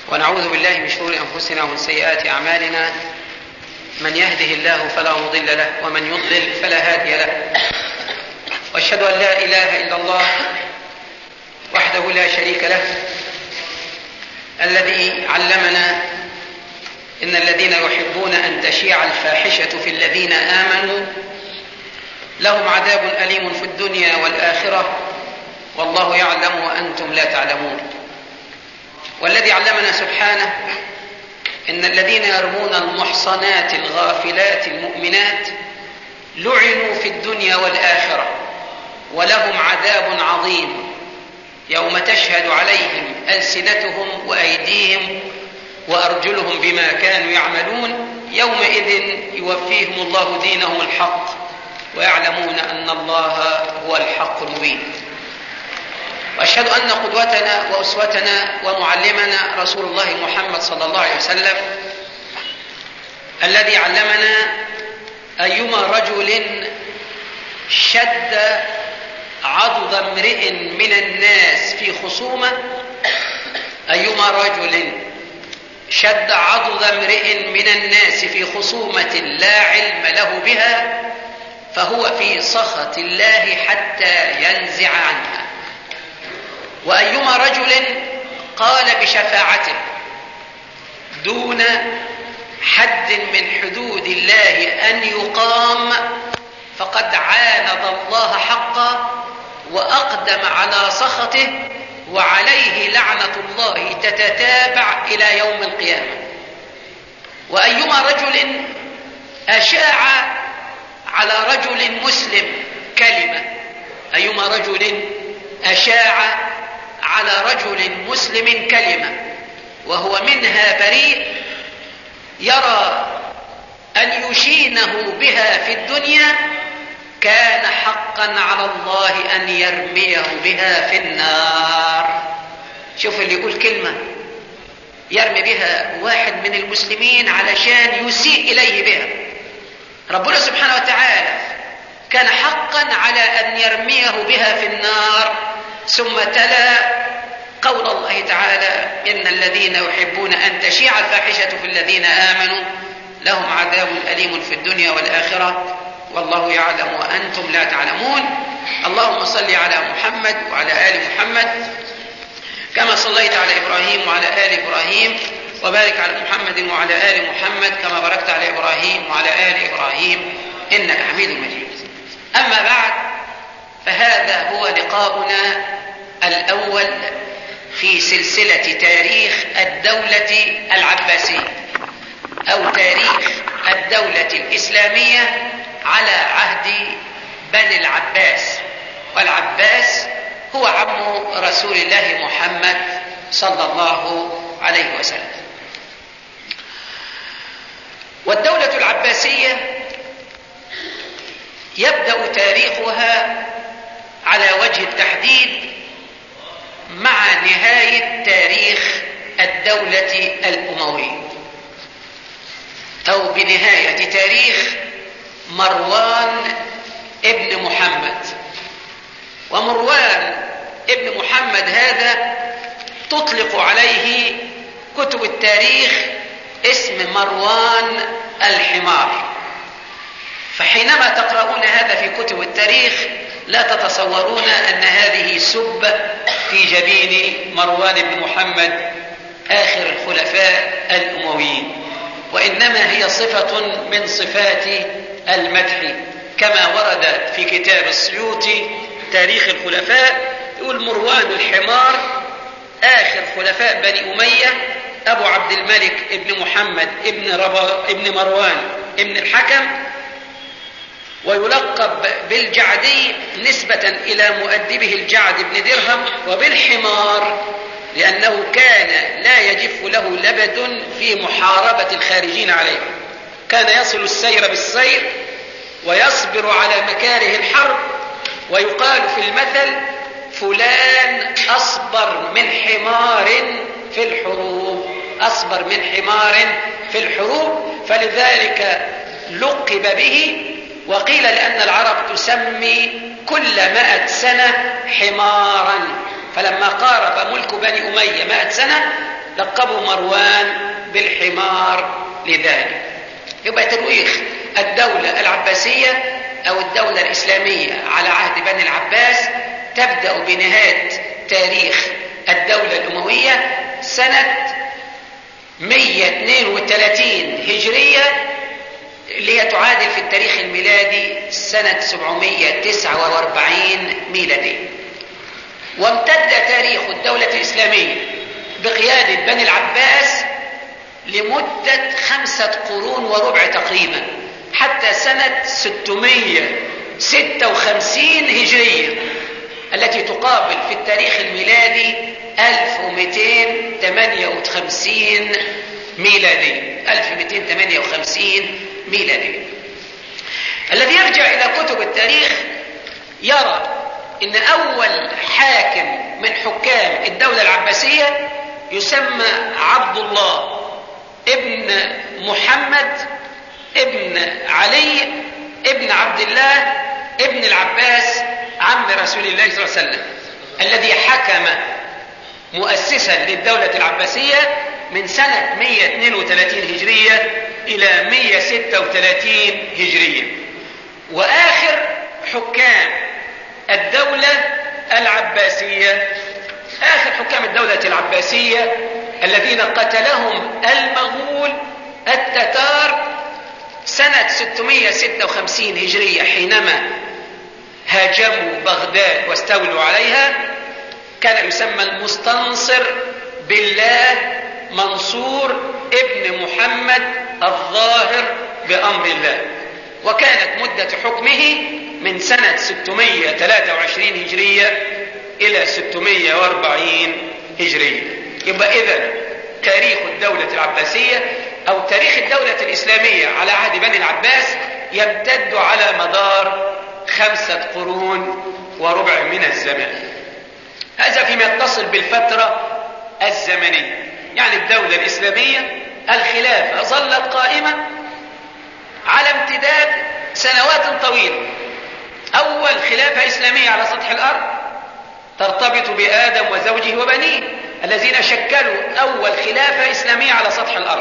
ونعوذ بالله من شرور أنفسنا ومن سيئات أعمالنا. من يهده الله فلا مضل له ومن يضلل فلا هادي له. وأشهد أن لا إله إلا الله وحده لا شريك له، الذي علمنا إن الذين يحبون أن تشيع الفاحشة في الذين آمنوا لهم عذاب أليم في الدنيا والآخرة والله يعلم وأنتم لا تعلمون. والذي علمنا سبحانه إن الذين يرمون المحصنات الغافلات المؤمنات لعنوا في الدنيا والآخرة ولهم عذاب عظيم يوم تشهد عليهم ألسنتهم وأيديهم وأرجلهم بما كانوا يعملون، يومئذ يوفيهم الله دينهم الحق ويعلمون أن الله هو الحق المبين. وأشهد أن قدوتنا وأسوتنا ومعلمنا رسول الله محمد صلى الله عليه وسلم، الذي علمنا أيما رجل شد عضد امرئ من الناس في خصومة، أيما رجل شد عضد امرئ من الناس في خصومة لا علم له بها فهو في سخط الله حتى ينزع عنها. وأيما رجل قال بشفاعته دون حد من حدود الله أن يقام فقد عاند الله حقا وأقدم على سخطه، وعليه لعنة الله تتتابع إلى يوم القيامة. وأيما رجل أشاع على رجل مسلم كلمة، أيما رجل أشاع على رجل مسلم كلمة وهو منها بريء يرى أن يشينه بها في الدنيا، كان حقا على الله أن يرميه بها في النار. شوف اللي يقول كلمة يرمي بها واحد من المسلمين علشان يسيء إليه بها، ربنا سبحانه وتعالى كان حقا على أن يرميه بها في النار. ثم تلا قول الله تعالى إن الذين يحبون أن تشيع الفاحشة في الذين آمنوا لهم عذاب أليم في الدنيا والآخرة والله يعلم وأنتم لا تعلمون. اللهم صل على محمد وعلى آل محمد كما صليت على إبراهيم وعلى آل إبراهيم، وبارك على محمد وعلى آل محمد كما باركت على إبراهيم وعلى آل إبراهيم إنك حميد مجيد. أما بعد، فهذا هو لقاؤنا الأول في سلسلة تاريخ الدولة العباسية أو تاريخ الدولة الإسلامية على عهد بني العباس، والعباس هو عم رسول الله محمد صلى الله عليه وسلم. والدولة العباسية يبدأ تاريخها على وجه التحديد مع نهاية تاريخ الدولة الأموية أو بنهاية تاريخ مروان ابن محمد. ومروان ابن محمد هذا تطلق عليه كتب التاريخ اسم مروان الحمار، فحينما تقرؤون هذا في كتب التاريخ لا تتصورون أن هذه سب في جبين مروان بن محمد آخر الخلفاء الأمويين، وإنما هي صفة من صفات المدح كما ورد في كتاب السيوطي تاريخ الخلفاء، يقول مروان الحمار آخر خلفاء بني أمية أبو عبد الملك ابن محمد ابن مروان ابن الحكم، ويلقب بالجعدي نسبة إلى مؤدبه الجعد بن درهم، وبالحمار لأنه كان لا يجف له لبد في محاربة الخارجين عليه، كان يصل السير بالسير ويصبر على مكاره الحرب. ويقال في المثل فلان أصبر من حمار في الحروب، أصبر من حمار في الحروب، فلذلك لقب به. وقيل لأن العرب تسمي كل 100 سنة حمارا، فلما قارب ملك بني أمية 100 سنة لقبوا مروان بالحمار لذلك. يبقى تاريخ الدولة العباسية أو الدولة الإسلامية على عهد بني العباس تبدأ بنهاية تاريخ الدولة الأموية سنة 132 هجرية، اللي هي تعادل في التاريخ الميلادي سنة 749 ميلادي. وامتد تاريخ الدولة الإسلامية بقيادة بني العباس لمدة 5 قرون وربع تقريبا، حتى سنة 656 هجرية، التي تقابل في التاريخ الميلادي 1258 ميلادي. 1258 ميلادي. الذي يرجع إلى كتب التاريخ يرى إن أول حاكم من حكام الدولة العباسية يسمى عبد الله ابن محمد ابن علي ابن عبد الله ابن العباس عم رسول الله صلى الله عليه وسلم، الذي حكم مؤسسا للدولة العباسية من سنة 132 هجرية إلى 136 هجرية. وآخر حكام الدولة العباسية، آخر حكام الدولة العباسية الذين قتلهم المغول التتار سنة 656 هجرية حينما هاجموا بغداد واستولوا عليها، كان يسمى المستنصر بالله منصور ابن محمد الظاهر بأمر الله. وكانت مدة حكمه من سنة 623 هجرية إلى 640 هجرية. يبقى إذن تاريخ الدولة العباسية أو تاريخ الدولة الإسلامية على عهد بني العباس يمتد على مدار 5 قرون وربع من الزمان. هذا فيما يتصل بالفترة الزمنية. يعني الدولة الإسلامية الخلافة ظلت قائمة على امتداد سنوات طويلة. أول خلافة إسلامية على سطح الأرض ترتبط بآدم وزوجه وبنيه الذين شكلوا أول خلافة إسلامية على سطح الأرض.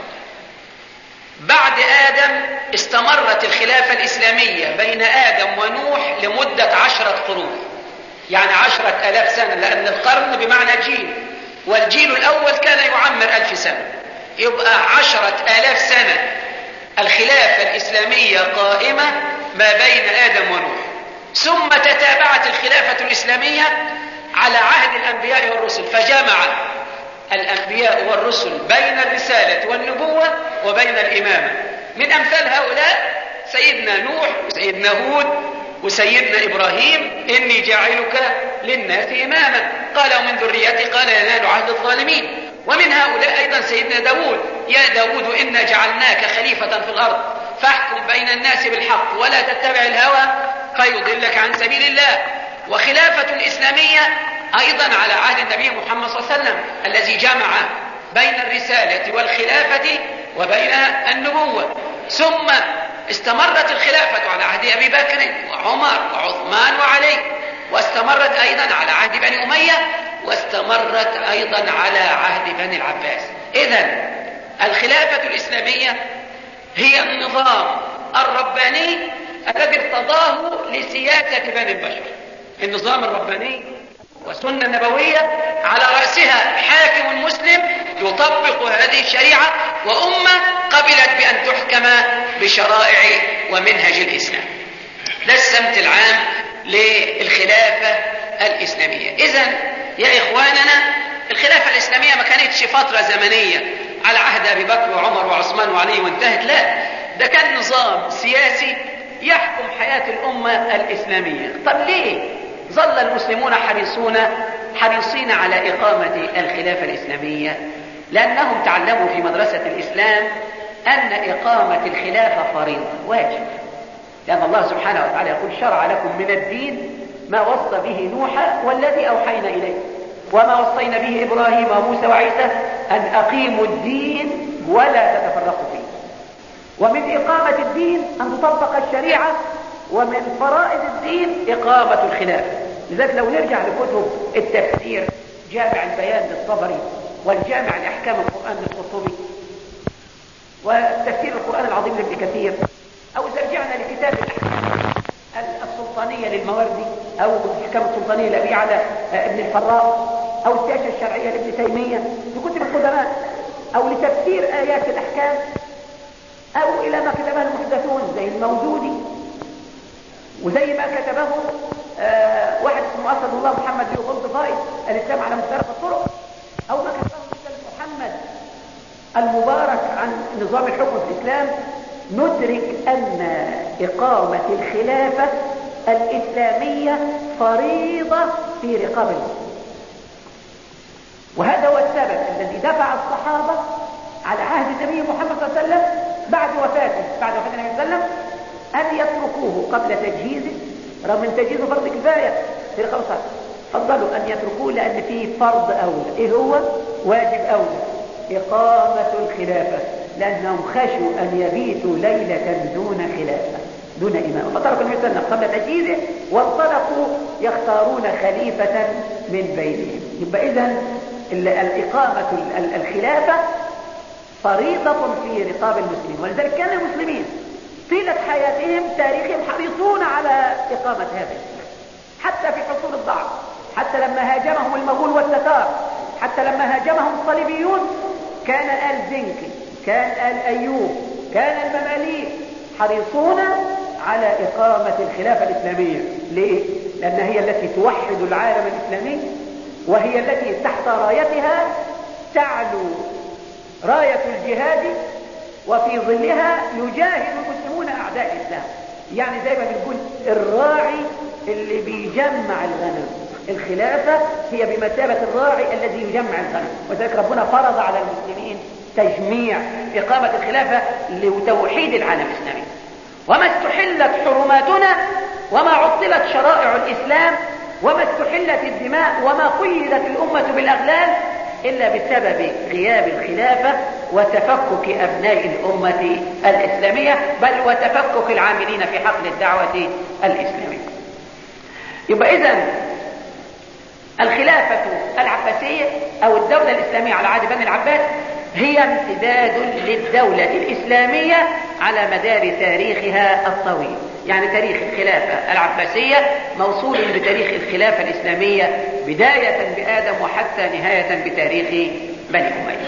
بعد آدم استمرت الخلافة الإسلامية بين آدم ونوح لمدة 10 قرون، يعني 10,000 سنة، لأن القرن بمعنى جيل، والجيل الأول كان يعمر 1000 سنة. يبقى 10,000 سنة الخلافة الإسلامية قائمة ما بين آدم ونوح. ثم تتابعت الخلافة الإسلامية على عهد الأنبياء والرسل، فجمع الأنبياء والرسل بين الرسالة والنبوة وبين الإمامة. من أمثال هؤلاء سيدنا نوح وسيدنا هود وسيدنا إبراهيم: إني جاعلك للناس إماما، قال ومن ذريتي قال ينال عهد الظالمين. ومن هؤلاء أيضا سيدنا داود: يا داود إنا جعلناك خليفة في الأرض فاحكم بين الناس بالحق ولا تتبع الهوى فيضلك عن سبيل الله. وخلافة الإسلامية أيضا على عهد النبي محمد صلى الله عليه وسلم الذي جمع بين الرسالة والخلافة وبين النبوة. ثم استمرت الخلافة على عهد أبي بكر وعمر وعثمان وعلي، واستمرت أيضا على عهد بني أمية، واستمرت أيضا على عهد بني العباس. إذن الخلافة الإسلامية هي النظام الرباني الذي ارتضاه لسياسة بني البشر. النظام الرباني والسنة النبوية على رأسها حاكم مسلم يطبق هذه الشريعة، وأمة قبلت بأن تحكم بشرائع ومنهج الإسلام. ده السمت العام للخلافة الإسلامية. إذن يا إخواننا، الخلافة الإسلامية ما كانتش فترة زمنية على عهد أبي بكر وعمر وعثمان وعلي وانتهت، لا، ده كان نظام سياسي يحكم حياة الأمة الإسلامية. طب ليه ظل المسلمون حريصين على إقامة الخلافة الإسلامية؟ لأنهم تعلموا في مدرسة الإسلام أن إقامة الخلافة فريضة واجب، لأن الله سبحانه وتعالى يقول: شرع لكم من الدين ما وصى به نوحا والذي أوحينا إليه وما وصينا به إبراهيم وموسى وعيسى أن أقيموا الدين ولا تتفرقوا فيه. ومن إقامة الدين أن تطبق الشريعة، ومن فرائض الدين إقامة الخلافة. لذلك لو نرجع لكتب التفسير، جامع البيان للطبري والجامع لأحكام القرآن للقرطبي، وتفسير القرآن العظيم لابن كثير، أو إذا رجعنا لكتاب الأحكام السلطانية للموردي، أو الأحكام السلطانية لأبي على ابن الفراء، أو السياسة الشرعية لابن تيمية في كتب القدماء، أو لتفسير آيات الأحكام، أو إلى ما كتبه المحدثون زي الموجودي، وزي ما كتبه واحد اسمه أسد الله محمد بن فائد الإسلام على مختلف الطرق، أو ما كتبه مثل محمد المبارك عن نظام الحكم في الإسلام، ندرك أن إقامة الخلافة الإسلامية فريضة في رقاب المسلمين. وهذا هو السبب الذي دفع الصحابة على عهد النبي محمد صلى الله عليه وسلم بعد وفاة النبي صلى الله عليه وسلم أن يتركوه قبل تجهيزه، رغم من تجهيزه فرض كفاية في رقاب الصحابة، فضلوا أن يتركوه لأن فيه فرض أولى. إيه هو؟ واجب أولى، إقامة الخلافة، لأنهم خشوا أن يبيتوا ليلة دون خلافة، دون إمام، فتركوا النبي صلى الله عليه وسلم قبل تجهيزه وانطلقوا يختارون خليفة من بينهم. يبقى إذن الإقامة الخلافة فريضة في رقاب المسلمين، ولذلك كان المسلمين طيلة حياتهم تاريخهم حريصون على إقامة هذا الإسلام، حتى في حصول الضعف، حتى لما هاجمهم المغول والتتار، حتى لما هاجمهم الصليبيون، كان آل زنكي، كان آل أيوب، كان المماليك حريصون على إقامة الخلافة الإسلامية. ليه؟ لأن هي التي توحد العالم الإسلامي، وهي التي تحت رايتها تعلو راية الجهاد، وفي ظلها يجاهد المسلمون أعداء الإسلام. يعني زي ما بنقول الراعي اللي بيجمع الغنم، الخلافة هي بمثابة الراعي الذي يجمع الغنم، وذلك ربنا فرض على المسلمين تجميع إقامة الخلافة لتوحيد العالم الإسلامي. وما استحلت حرماتنا، وما عطلت شرائع الإسلام، وما استحلت الدماء، وما قيدت الأمة بالأغلال إلا بسبب غياب الخلافة وتفكك أبناء الأمة الإسلامية، بل وتفكك العاملين في حقل الدعوة الإسلامية. يبقى إذن الخلافة العباسية أو الدولة الإسلامية على عهد بني العباس هي امتداد للدولة الإسلامية على مدار تاريخها الطويل. يعني تاريخ الخلافة العباسية موصول بتاريخ الخلافة الإسلامية بداية بآدم وحتى نهاية بتاريخ بني أمية.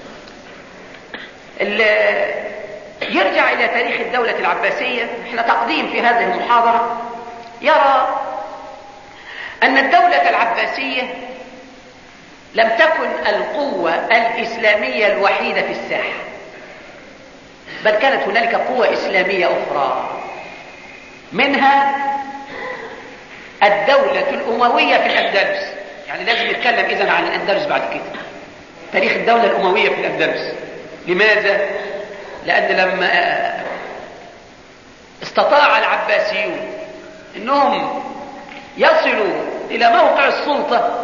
يرجع إلى تاريخ الدولة العباسية، احنا تقديم في هذه المحاضرة يرى أن الدولة العباسية لم تكن القوة الإسلامية الوحيدة في الساحة، بل كانت هنالك قوة إسلامية أخرى، منها الدولة الأموية في الأندلس. يعني لازم نتكلم إذن عن الأندلس بعد كده، تاريخ الدولة الأموية في الأندلس. لماذا؟ لأن لما استطاع العباسيون أنهم يصلوا إلى موقع السلطة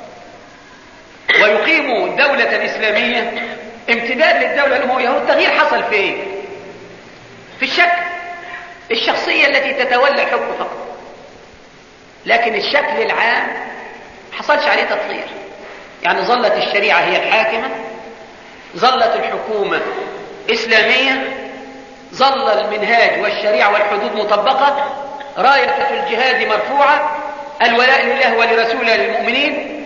ويقيموا دولة إسلامية امتداد للدولة الأموية، والتغيير حصل في ايه؟ في الشكل، الشخصية التي تتولى الحكم فقط، لكن الشكل العام حصلش عليه تطوير. يعني ظلت الشريعة هي الحاكمة، ظلت الحكومة إسلامية، ظل المنهاج والشريعة والحدود مطبقة، راية الجهاد مرفوعة، الولاء لله ولرسوله للمؤمنين،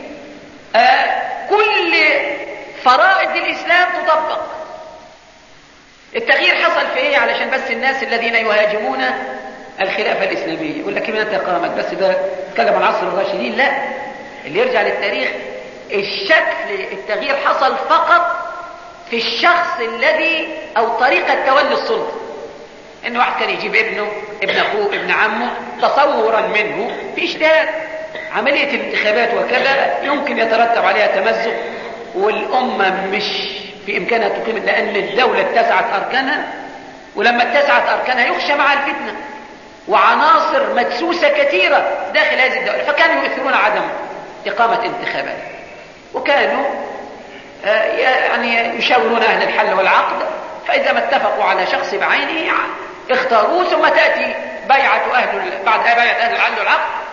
كل فرائض الإسلام تطبق. التغيير حصل في ايه؟ علشان بس الناس الذين يهاجمون الخلافة الإسلامية يقول لك متى قامت، بس ده تكلم عن عصر الراشدين. لا، اللي يرجع للتاريخ الشكل، التغيير حصل فقط في الشخص الذي أو طريقة تولي السلطة. إن واحد كان يجيب ابنه، ابن أخوه، ابن عمه، تصورا منه في اجتهاد عملية الانتخابات وكذا يمكن يترتب عليها تمزق، والأمة مش في إمكانها تقيم، لأن الدولة اتسعت أركانها، ولما اتسعت أركانها يخشى مع الفتنة وعناصر مدسوسة كثيرة داخل هذه الدولة، فكانوا يؤثرون عدم إقامة انتخابات، وكانوا يعني يشاورون أهل الحل والعقد، فإذا ما اتفقوا على شخص بعينه اختاروه، ثم تأتي بيعة بعد بيعة أهل الحل والعقد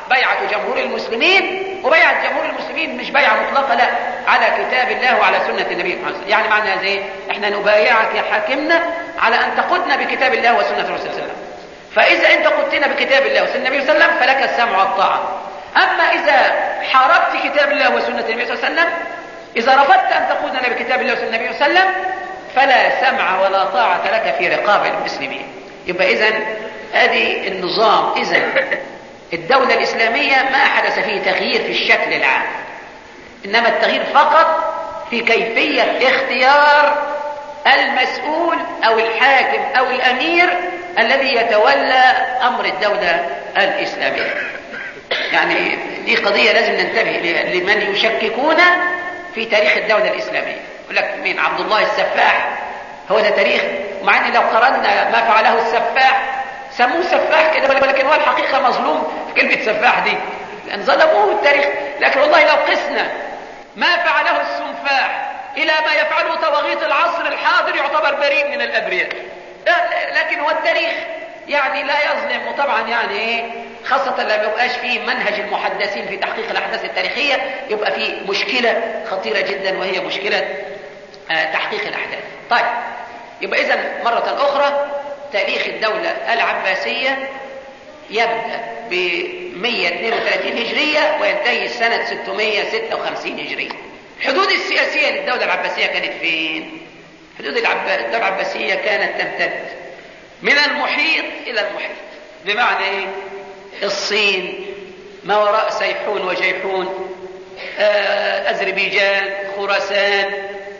بيعة جمهور المسلمين، وبيعة جمهور المسلمين مش بيعة مطلقة، لا، على كتاب الله وعلى سنة النبي محمد. يعني معنى هذا ايه؟ احنا نبايعك يا حاكمنا على ان تقودنا بكتاب الله وسنة الرسول صلى الله عليه وسلم. فاذا انت قدتنا بكتاب الله وسنة النبي صلى الله عليه وسلم فلك السمع والطاعة. اما اذا حاربت كتاب الله وسنة النبي صلى الله عليه وسلم، اذا رفضت ان تقودنا بكتاب الله وسنة النبي صلى الله عليه وسلم، فلا سمع ولا طاعة لك في رقاب المسلمين. يبقى اذا ادي النظام. اذا الدولة الإسلامية ما حدث فيه تغيير في الشكل العام، إنما التغيير فقط في كيفية اختيار المسؤول أو الحاكم أو الأمير الذي يتولى أمر الدولة الإسلامية. يعني دي قضية لازم ننتبه لمن يشككون في تاريخ الدولة الإسلامية. يقول لك مين؟ عبد الله السفاح هو ده تاريخ؟ ومع أن لو قرأنا ما فعله السفاح سموه سفاح كده، ولكن هو الحقيقة مظلوم في كلمة سفاح دي، لأن ظلموه التاريخ. لكن والله لو قسنا ما فعله السنفاح إلى ما يفعله طواغيت العصر الحاضر يعتبر بريء من الأبرياء. لكن هو التاريخ يعني لا يظلم. وطبعا يعني ايه، خاصة لما يبقاش فيه منهج المحدثين في تحقيق الأحداث التاريخية، يبقى فيه مشكلة خطيرة جدا، وهي مشكلة تحقيق الأحداث. طيب، يبقى إذن مرة أخرى تاريخ الدولة العباسية يبدأ ب 132 هجرية وينتهي سنة 656 هجرية. الحدود السياسية للدولة العباسية كانت فين؟ حدود الدولة العباسية كانت تمتد من المحيط إلى المحيط. بمعنى إيه؟ الصين، ما وراء سيحون وجيحون، أذربيجان، خراسان،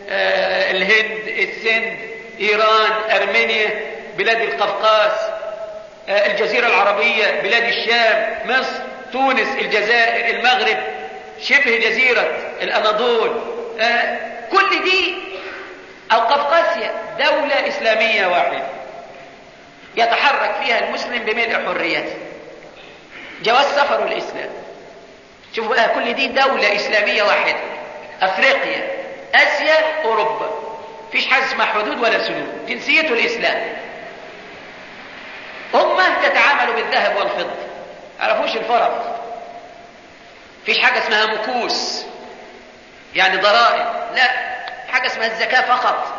الهند، السند، إيران، أرمينيا، بلاد القفقاز، الجزيرة العربية، بلاد الشام، مصر، تونس، الجزائر، المغرب، شبه جزيرة الأناضول، كل دي أو قفقاسيا دولة إسلامية واحدة يتحرك فيها المسلم بملء حريته، جواز سفر الإسلام. شوفوا بقى، كل دي دولة إسلامية واحدة. أفريقيا، آسيا، أوروبا، فيش حاجة اسمها حدود ولا سدود، جنسيته الإسلام. أمة تتعامل بالذهب والفضة، عرفوش الفرق. فيش حاجة اسمها مكوس يعني ضرائب، لا، حاجة اسمها الزكاة فقط.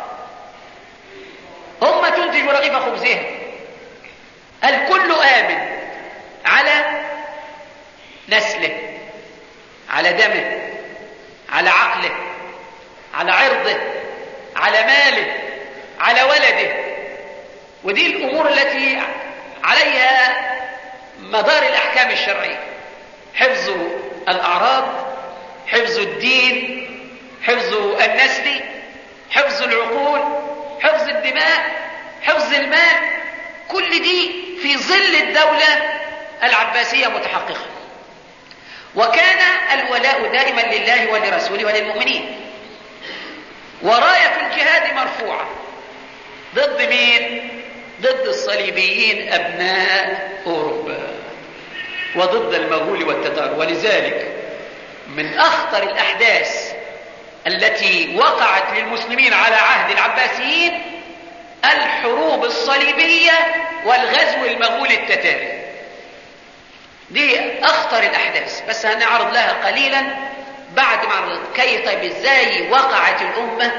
أمة تنتج رغيف خبزها. الكل آمن على نسله، على دمه، على عقله، على عرضه، على ماله، على ولده. ودي الأمور التي عليها مدار الأحكام الشرعية: حفظ الأعراض، حفظ الدين، حفظ النسل، حفظ العقول، حفظ الدماء، حفظ المال. كل دي في ظل الدولة العباسية متحققة. وكان الولاء دائما لله ولرسوله وللمؤمنين، وراية الجهاد مرفوعة. ضد مين؟ ضد الصليبيين أبناء أوروبا، وضد المغول والتتار. ولذلك من أخطر الأحداث التي وقعت للمسلمين على عهد العباسيين الحروب الصليبية والغزو المغولي التتاري. دي أخطر الأحداث، بس هنعرض لها قليلا بعد ما عرضت طيب ازاي وقعت الأمة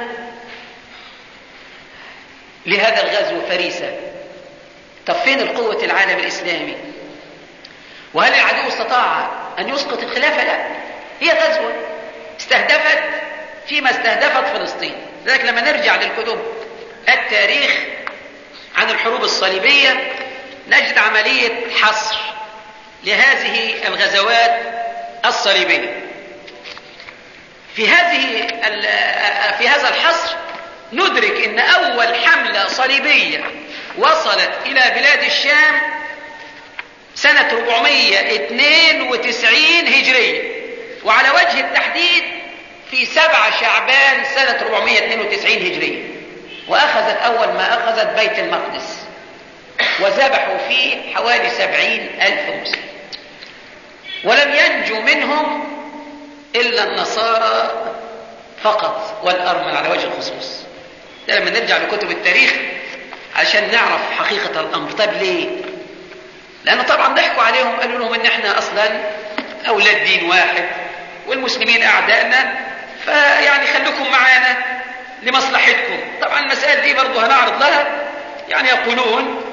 لهذا الغزو فريسة. طب فين القوة العالم الإسلامي؟ وهل العدو استطاع أن يسقط الخلافة؟ لا، هي غزوة استهدفت فيما استهدفت فلسطين. لذلك لما نرجع للكتب التاريخ عن الحروب الصليبية نجد عملية حصر لهذه الغزوات الصليبية. في هذا الحصر ندرك ان اول حملة صليبية وصلت الى بلاد الشام سنة 492 هجرية، وعلى وجه التحديد في 7 شعبان سنة 492 هجرية. واخذت اول ما اخذت بيت المقدس، وذبحوا فيه حوالي 70,000 مسلم، ولم ينجو منهم إلا النصارى فقط والأرمل على وجه الخصوص. ده لما نرجع لكتب التاريخ عشان نعرف حقيقة الأمر. طيب ليه؟ لأنه طبعا ضحكوا عليهم، قالوا لهم إن إحنا أصلا أولاد دين واحد والمسلمين أعدائنا، فيعني خلوكم معانا لمصلحتكم. طبعا المسائل دي برضو هنعرض لها. يعني يقولون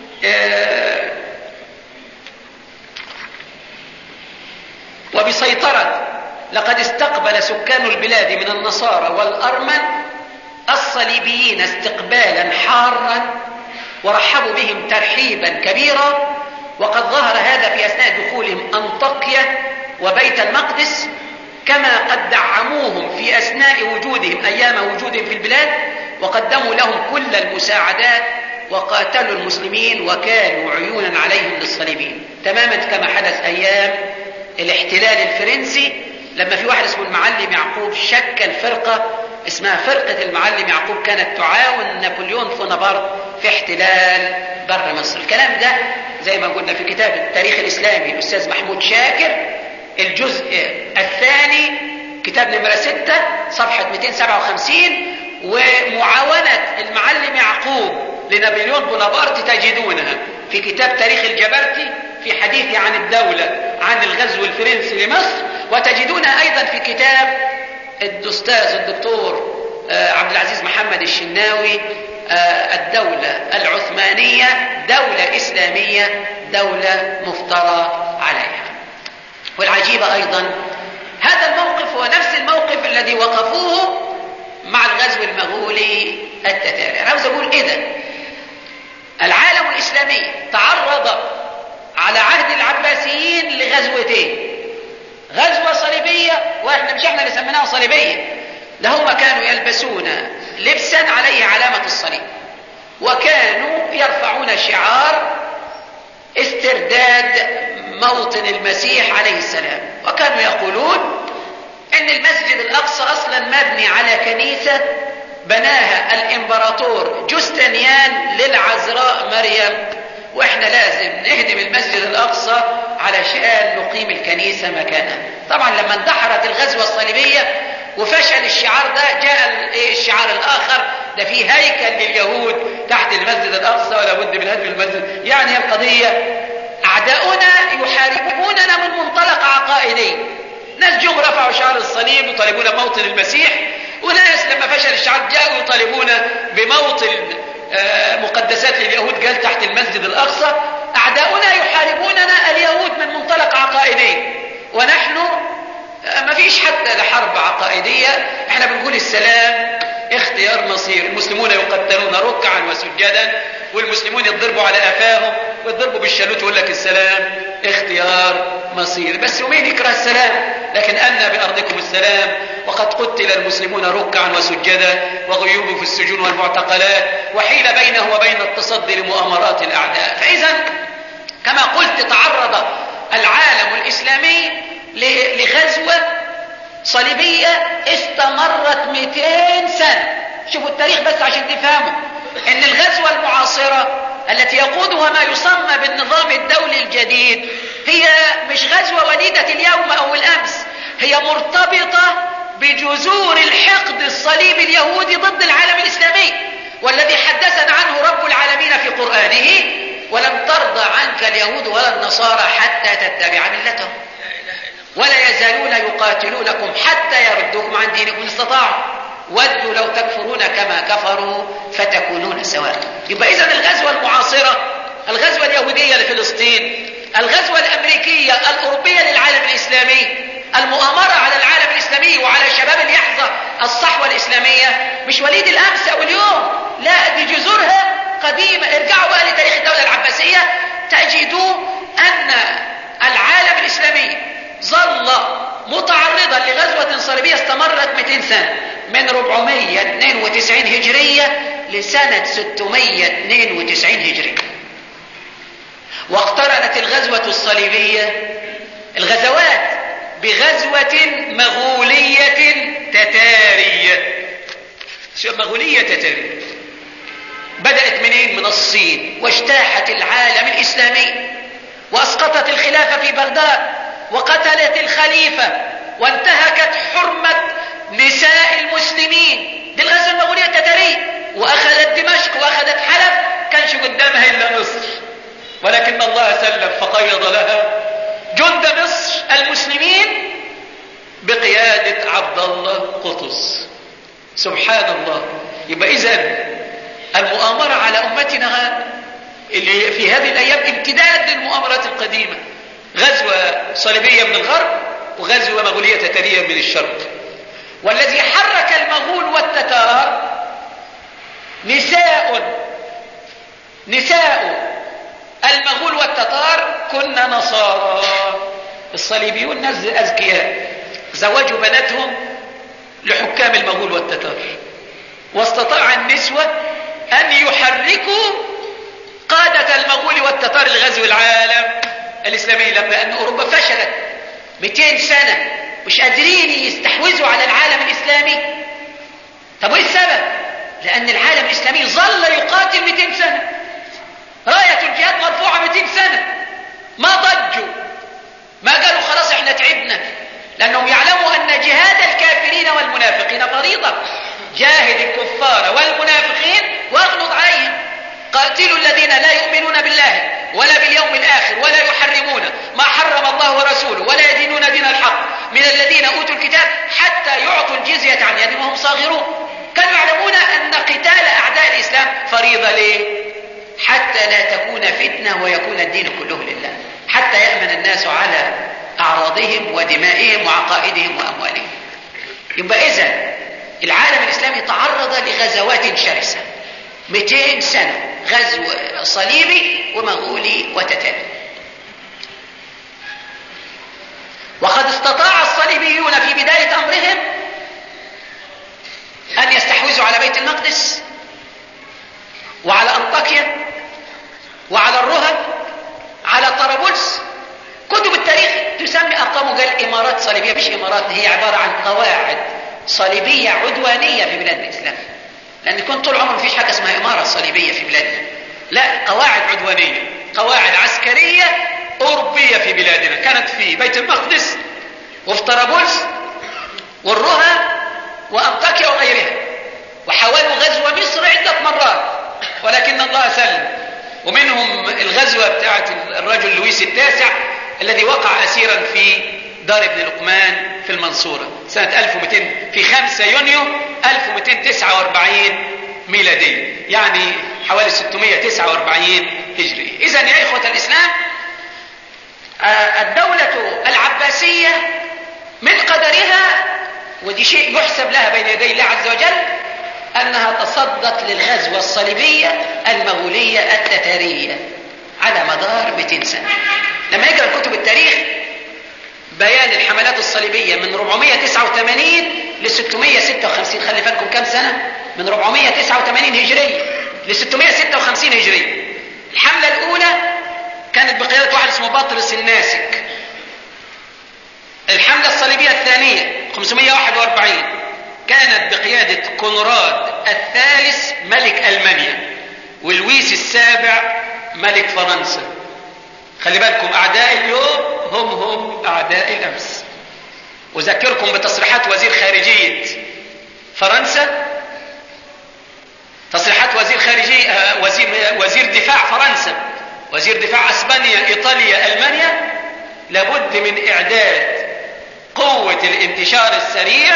وبسيطرة لقد استقبل سكان البلاد من النصارى والأرمن الصليبيين استقبالا حارا ورحبوا بهم ترحيبا كبيرا، وقد ظهر هذا في أثناء دخولهم أنطاكيا وبيت المقدس، كما قد دعموهم في أثناء وجودهم أيام وجودهم في البلاد، وقدموا لهم كل المساعدات وقاتلوا المسلمين وكانوا عيونا عليهم للصليبيين، تماما كما حدث أيام الاحتلال الفرنسي لما في واحد اسمه المعلم يعقوب شكل فرقة اسمها فرقة المعلم يعقوب كانت تعاون نابليون بونابرت في احتلال بر مصر. الكلام ده زي ما قلنا في كتاب التاريخ الإسلامي الأستاذ محمود شاكر الجزء الثاني كتاب نمرة 6 صفحة 257، ومعاونة المعلم يعقوب لنابليون بونابرت تجدونها في كتاب تاريخ الجبرتي في حديث عن الدولة عن الغزو الفرنسي لمصر، وتجدونها أيضا في كتاب الأستاذ الدكتور عبد العزيز محمد الشناوي الدولة العثمانية دولة إسلامية دولة مفترى عليها. والعجيبة أيضا هذا الموقف هو نفس الموقف الذي وقفوه مع الغزو المغولي التتاري. أنا عاوز أقول إذا العالم الإسلامي تعرض على عهد العباسيين لغزوتين، غزوة صليبية، واحنا مش احنا اللي سميناها صليبية، ده هم كانوا يلبسون لبسا عليه علامة الصليب، وكانوا يرفعون شعار استرداد موطن المسيح عليه السلام، وكانوا يقولون ان المسجد الأقصى اصلا مبني على كنيسة بناها الامبراطور جوستنيان للعذراء مريم، واحنا لازم نهدم المسجد الأقصى علشان نقيم الكنيسة مكانها. طبعا لما اندحرت الغزوة الصليبية وفشل الشعار ده، جاء الشعار الآخر ده في هيكل لليهود تحت المسجد الأقصى ولا بد من هدم المسجد. يعني هي القضية أعداؤنا يحاربوننا من منطلق عقائدي، ناس جم رفعوا شعار الصليب يطالبون موطن المسيح، وناس لما فشل الشعار جاءوا يطالبون بموطن مقدسات لليهود قال تحت المسجد الأقصى. أعداؤنا يحاربوننا اليهود من منطلق عقائدي، ونحن ما فيش حتى لحرب عقائدية، احنا بنقول السلام اختيار مصير. المسلمون يقتلون ركعا وسجدا، والمسلمون يضربوا على أفاهم ويضربوا بالشالوت ويقول لك السلام اختيار مصير. بس ومين يكره السلام؟ لكن أن بأرضكم السلام وقد قتل المسلمون ركعا وسجدا وغيوب في السجون والمعتقلات، وحيل بينه وبين التصدي لمؤامرات الأعداء. فإذا كما قلت تعرض العالم الإسلامي لغزوة صليبية استمرت 200 سنة. شوفوا التاريخ بس عشان تفهموا ان الغزوة المعاصرة التي يقودها ما يسمى بالنظام الدولي الجديد هي مش غزوة وليدة اليوم او الامس، هي مرتبطة بجذور الحقد الصليبي اليهودي ضد العالم الاسلامي، والذي حدثنا عنه رب العالمين في قرآنه ولن ترضى عنك اليهود ولا النصارى حتى تتبع ملتهم ولا يزالون يقاتلونكم حتى يردوكم عن دينكم إن استطاعوا ودوا لو تكفرون كما كفروا فتكونون سواء. يبقى إذن الغزوة المعاصرة، الغزوة اليهودية لفلسطين، الغزوة الأمريكية الأوروبية للعالم الإسلامي، المؤامرة على العالم الإسلامي وعلى الشباب اللي يحظى الصحوة الإسلامية مش وليد الأمس أو اليوم، لا دي جذورها قديمة. ارجعوا بقى لتاريخ الدولة العباسية تجدوا أن العالم الإسلامي ظل متعرضا لغزوة صليبية استمرت 200 سنة، من 492 هجرية لسنة 692 هجرية. واقترنت الغزوة الصليبية الغزوات بغزوة مغولية تتارية. مغولية تتارية بدأت منين؟ من الصين، واجتاحت العالم الإسلامي وأسقطت الخلافة في بغداد وقتلت الخليفة وانتهكت حرمة نساء المسلمين. دي الغزوة المغولية التتارية، وأخذت دمشق وأخذت حلب، كانش قدامها إلا مصر، ولكن الله سلم فقيض لها جند مصر المسلمين بقيادة عبد الله قطز. سبحان الله. يبقى إذن المؤامرة على أمتنا اللي في هذه الأيام امتداد للمؤامرات القديمة، غزوة صليبية من الغرب وغزوة مغولية تتارية من الشرق. والذي حرك المغول والتتار نساء المغول والتتار كنا نصارى. الصليبيون ناس أذكياء زوجوا بناتهم لحكام المغول والتتار، واستطاع النسوة أن يحركوا قادة المغول والتتار لغزو العالم الإسلامي. لما أن أوروبا فشلت 200 سنة مش قادرين يستحوذوا على العالم الإسلامي. طب وإيه السبب؟ لأن العالم الإسلامي ظل يقاتل 200 سنة، راية الجهاد مرفوعة 200 سنة، ما ضجوا، ما قالوا خلاص احنا تعبنا، لأنهم يعلموا أن جهاد الكافرين والمنافقين فريضة. جاهد الكفار والمنافقين واغلظ عليهم، قاتلوا الذين لا يؤمنون بالله ولا باليوم الآخر ولا يحرمون ما حرم الله ورسوله ولا يدينون دين الحق من الذين أوتوا الكتاب حتى يعطوا الجزية عن يد وهم صاغرون. كانوا يعلمون أن قتال أعداء الإسلام فريضة. ليه؟ حتى لا تكون فتنة ويكون الدين كله لله، حتى يأمن الناس على أعراضهم ودمائهم وعقائدهم وأموالهم. يبقى إذن العالم الإسلامي تعرض لغزوات شرسة 200 سنة، غزو صليبي ومغولي وتتاري. وقد استطاع الصليبيون في بداية أمرهم أن يستحوذوا على بيت المقدس وعلى أنطاكيا وعلى الرهب، على طرابلس. كتب التاريخ تسمي أرقامه قال إمارات صليبية، مش إمارات، هي عبارة عن قواعد صليبية عدوانية في بلاد الإسلام، لأن كنت طول عمر مفيش حاجة اسمها إمارة صليبية في بلادنا، لا، قواعد عدوانية، قواعد عسكرية أوروبية في بلادنا، كانت في بيت المقدس وفي طرابلس والرهب وأنطاكيا وغيرها. وحاولوا غزو مصر عدة مرات ولكن الله سلم. ومنهم الغزوة بتاعت الرجل لويس التاسع الذي وقع أسيرا في دار ابن لقمان في المنصورة سنة 1200 في 5 يونيو 1249 ميلادية، يعني حوالي 649 هجرية. إذن يا إخوة الإسلام، الدولة العباسية من قدرها، ودي شيء يحسب لها بين يدي الله عز وجل، أنها تصدت للغزوة الصليبية المغولية التتارية على مدار 200 سنة. لما يقرأ كتب التاريخ بيان الحملات الصليبية من 489 ل 656، خلي بالكم كم سنة؟ من 489 هجرية ل 656 هجرية. الحملة الأولى كانت بقيادة واحد اسمه بطرس الناسك. الحملة الصليبية الثانية 541 كانت بقيادة كونراد الثالث ملك ألمانيا ولويس السابع ملك فرنسا. خلي بالكم أعداء اليوم هم أعداء الأمس. أذكركم بتصريحات وزير خارجية فرنسا، تصريحات وزير خارجية وزير دفاع فرنسا، وزير دفاع أسبانيا، إيطاليا، ألمانيا: لابد من إعداد قوة الانتشار السريع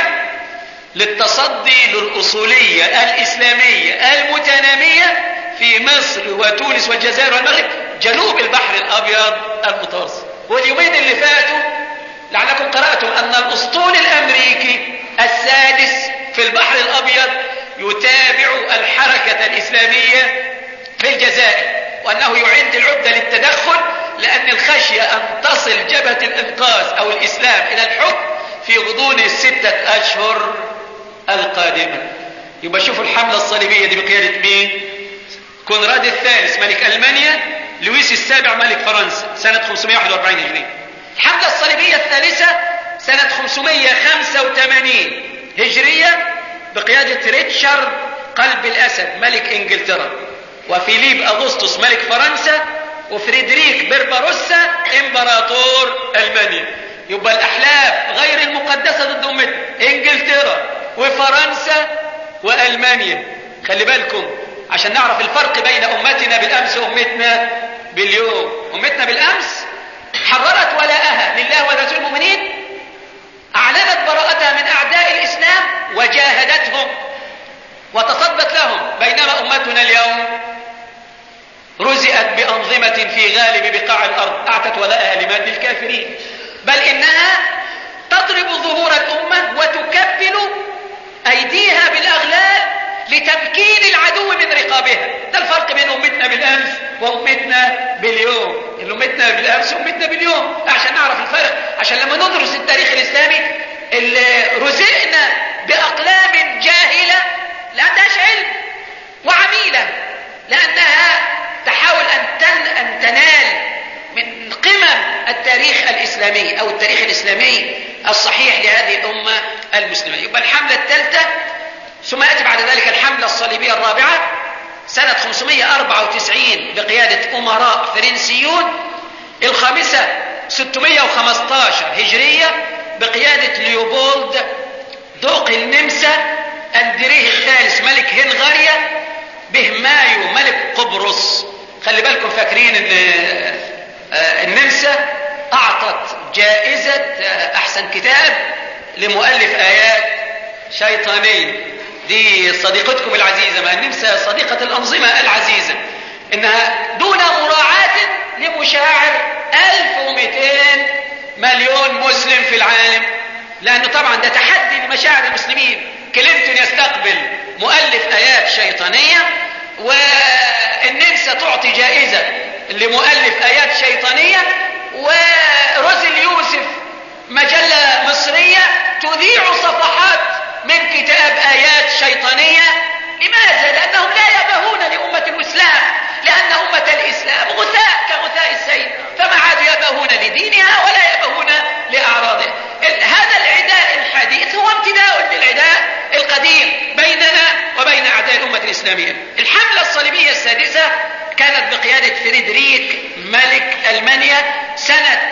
للتصدي للأصولية الإسلامية المتنامية في مصر وتونس والجزائر والمغرب جنوب البحر الأبيض المتوسط. واليومين اللي فاتوا لعلكم قرأتم أن الأسطول الأمريكي السادس في البحر الأبيض يتابع الحركة الإسلامية في الجزائر، وأنه يعد العدة للتدخل لأن الخشية أن تصل جبهة الإنقاذ أو الإسلام إلى الحكم في غضون 6 أشهر القادمة. يبقى شوفوا الحملة الصليبية دي بقيادة مين؟ كونراد الثالث ملك ألمانيا، لويس السابع ملك فرنسا سنة 541 هجرية. الحملة الصليبية الثالثة سنة 585 هجرية بقيادة ريتشارد قلب الأسد ملك إنجلترا، وفيليب أغسطس ملك فرنسا، وفريدريك بربروسا إمبراطور ألمانيا. يبقى الأحلاف غير المقدسة ضد أمتنا، إنجلترا وفرنسا وألمانيا. خلي بالكم عشان نعرف الفرق بين أمتنا بالأمس وأمتنا باليوم. أمتنا بالأمس حررت ولاءها لله ولرسول المؤمنين، أعلنت براءتها من أعداء الإسلام وجاهدتهم وتصدت لهم، بينما أمتنا اليوم رزئت بأنظمة في غالب بقاع الأرض أعطت ولاءها لمن؟ للكافرين، بل إنها تضرب ظهور الأمة وتكبل أيديها بالأغلال لتمكين العدو من رقابها. ده الفرق بين أمتنا بالأمس وأمتنا باليوم. أمتنا بالأمس وأمتنا باليوم عشان نعرف الفرق، عشان لما ندرس التاريخ الإسلامي اللي رزقنا بأقلام جاهلة لا عندهاش علم وعميلة، لأنها تحاول أن تنال من قمم التاريخ الإسلامي أو التاريخ الإسلامي الصحيح لهذه الأمة المسلمة. يبقى الحملة الثالثة، ثم يأتي بعد ذلك الحملة الصليبية الرابعة سنة 594 بقيادة أمراء فرنسيون، الخامسة 615 هجرية بقيادة ليوبولد دوق النمسا أندريه الثالث ملك هنغاريا بهمايو ملك قبرص. خلي بالكم فاكرين ان النمسا اعطت جائزة احسن كتاب لمؤلف ايات شيطانية. دي صديقتكم العزيزة، ما النمسا صديقة الانظمة العزيزة، انها دون مراعاة لمشاعر 1200 مليون مسلم في العالم، لانه طبعا ده تحدي لمشاعر المسلمين. كلينتون يستقبل مؤلف ايات شيطانية، والنمسا تعطي جائزة لمؤلف آيات شيطانية، وروزل يوسف مجلة مصرية تذيع صفحات من كتاب آيات شيطانية. لماذا؟ لأنهم لا يبهون لأمة الإسلام، لأن أمة الإسلام غثاء كغثاء السيل، فما عادوا يبهون لدينها ولا يبهون لأعراضها. هذا العداء الحديث هو امتداء للعداء القديم بيننا وبين أعداء الأمة الإسلامية. الحملة الصليبية السادسة كانت بقيادة فريدريك ملك ألمانيا سنة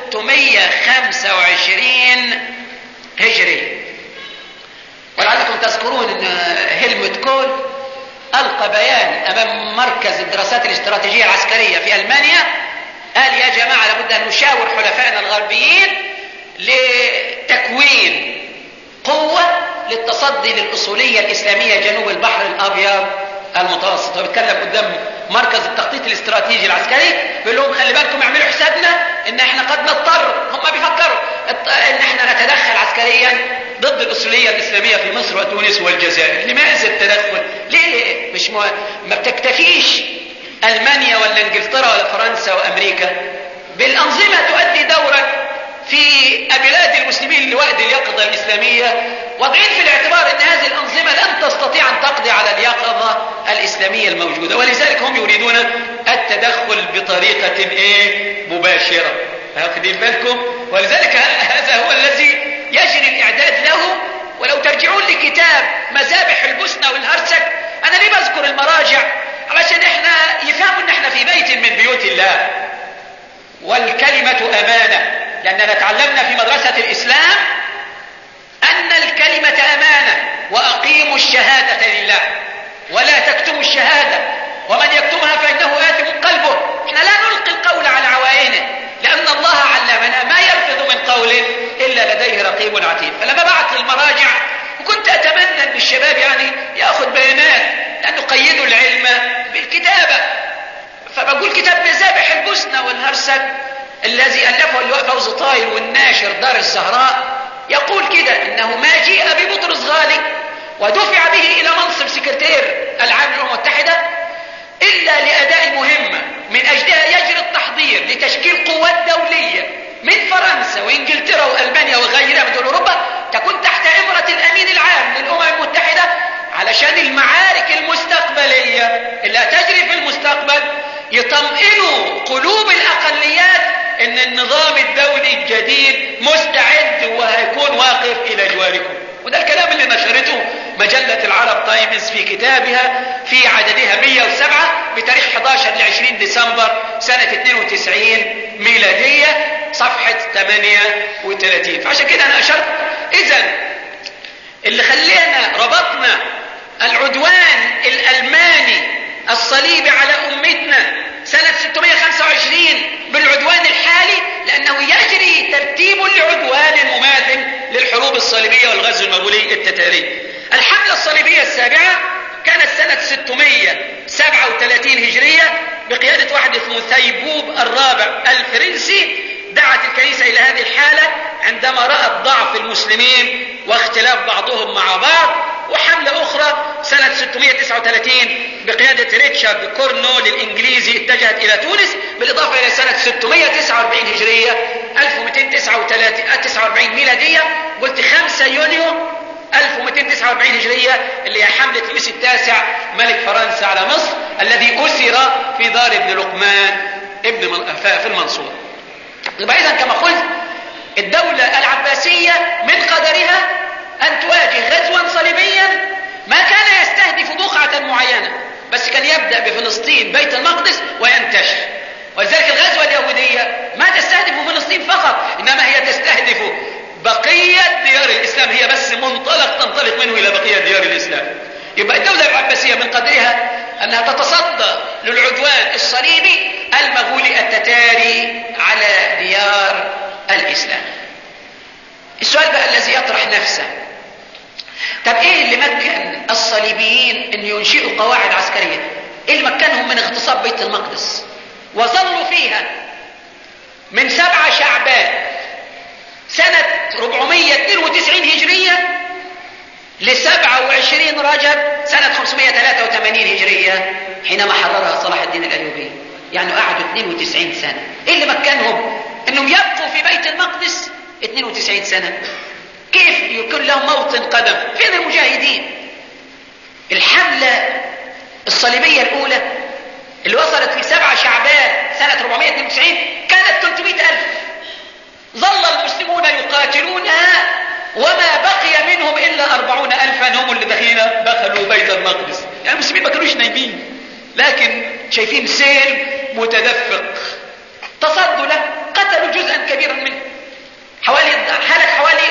625 هجري. ولعلكم تذكرون أن هيلموت كول ألقى بيان أمام مركز الدراسات الاستراتيجية العسكرية في ألمانيا، قال يا جماعة لابد أن نشاور حلفائنا الغربيين لتكوين قوة للتصدي للأصولية الإسلامية جنوب البحر الأبيض المتوسط. وبيتكلم قدام مركز التخطيط الاستراتيجي العسكري، بيقول لهم خلي بالكم اعملوا حسابنا ان احنا قد نضطر، هم بيفكروا ان احنا نتدخل عسكريا ضد الأصولية الإسلامية في مصر وتونس والجزائر. لماذا التدخل؟ ليه مش ما بتكتفيش ألمانيا ولا انجلترا ولا فرنسا وأمريكا بالأنظمة تؤدي دورا في بلاد المسلمين لوأد اليقظة الإسلامية، واضعين في الاعتبار أن هذه الأنظمة لن تستطيع أن تقضي على اليقظة الإسلامية الموجودة، ولذلك هم يريدون التدخل بطريقة مباشرة. واخدين بالكم؟ ولذلك هذا هو الذي يجري الإعداد له. ولو ترجعون لكتاب مذابح البوسنة والهرسك، أنا ليه بذكر المراجع؟ علشان احنا يفهموا ان احنا في بيت من بيوت الله، والكلمة أمانة، لأننا تعلمنا في مدرسة الإسلام أن الكلمة أمانة، وأقيموا الشهادة لله ولا تكتموا الشهادة، ومن يكتمها فإنه آثم قلبه. احنا لا نلقي القول على عوائنه، لأن الله علمنا ما يلفظ من قول إلا لديه رقيب عتيد. فلما بعت للمراجع، وكنت أتمنى أن الشباب يأخذ بيانات، لأنه قيدوا العلم بالكتابة، فبقول كتاب مذابح البوسنة والهرسك الذي ألفه اللواء فوز طاير والناشر دار الزهراء، يقول كده إنه ما جيء ببطرس غالي ودفع به إلى منصب سكرتير العام للأمم المتحدة إلا لأداء مهمة من أجلها يجري التحضير لتشكيل قوات دولية من فرنسا وإنجلترا وألمانيا وغيرها من دول أوروبا تكون تحت إمرة الأمين العام للأمم المتحدة، علشان المعارك المستقبلية اللي هتجري في المستقبل يطمئنوا قلوب الأقليات إن النظام الدولي الجديد مستعد وهيكون واقف إلى جواركم. وده الكلام اللي نشرته مجلة العرب تايمز في كتابها في عددها 107 بتاريخ 11 ل 20 ديسمبر سنة 92 ميلادية صفحة 38. فعشان كده أنا أشرت إذن اللي خلينا ربطنا العدوان الألماني الصليبي على أمتنا سنة 625 بالعدوان الحالي لأنه يجري ترتيب لعدوان مماثل للحروب الصليبية والغزو المغولي التتاري. الحملة الصليبية السابعة كانت سنة 637 هجرية بقيادة واحد اسمه ثيبوب الرابع الفرنسي. دعت الكنيسة إلى هذه الحالة عندما رأت ضعف المسلمين واختلاف بعضهم مع بعض. وحملة أخرى سنة 639 بقيادة ريتشارد كورنول الإنجليزي اتجهت إلى تونس، بالإضافة إلى سنة 649 هجرية 1249 ميلادية، قلت 5 يونيو 1249 هجرية، اللي هي حملة لويس التاسع ملك فرنسا على مصر الذي أسر في دار ابن لقمان في المنصورة. يبقى إذن كما قلت الدولة العباسية من قدرها أن تواجه غزوا صليبيا ما كان يستهدف بقعة معينة، بس كان يبدأ بفلسطين بيت المقدس وينتشر. ولذلك الغزوة اليهودية ما تستهدف فلسطين فقط، إنما هي تستهدف بقية ديار الإسلام، هي بس منطلق تنطلق منه إلى بقية ديار الإسلام. يبقى الدولة العباسية من قدرها أنها تتصدى للعدوان الصليبي المغولي التتاري على ديار الإسلام. السؤال بقى الذي يطرح نفسه، طب ايه اللي مكن الصليبيين ان ينشئوا قواعد عسكرية؟ ايه اللي مكنهم من اغتصاب بيت المقدس وظلوا فيها من 7 شعبان سنة 492 هجرية ل 27 رجب سنة 583 هجرية حينما حررها صلاح الدين الأيوبي؟ يعني قعدوا 92 سنة. ايه اللي مكنهم انهم يبقوا في بيت المقدس 92 سنة؟ كيف يكون لهم موطن قدم؟ فين المجاهدين؟ الحملة الصليبية الأولى اللي وصلت في 7 شعبان سنة 492 كانت 300,000. ظل المسلمون يقاتلونها وما بقي منهم إلا 40,000 هم اللي دخلوا بيت المقدس. يعني المسلمين ما كانوش نايمين، لكن شايفين سيل متدفق تصدوا له، قتلوا جزءا كبيرا منه، هلك حوالي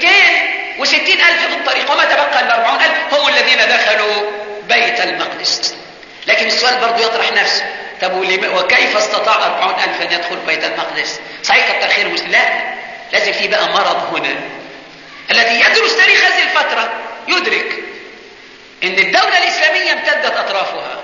260,000 في الطريق، وما تبقى إلا 40,000 هم الذين دخلوا بيت المقدس. لكن السؤال برضو يطرح نفسه، طب وكيف استطاع 40,000 أن يدخل بيت المقدس؟ صحيح كتر خير المسلمين، لا، لازم في بقى مرض هنا. الذي يدرس تاريخ هذه الفترة يدرك ان الدولة الإسلامية امتدت أطرافها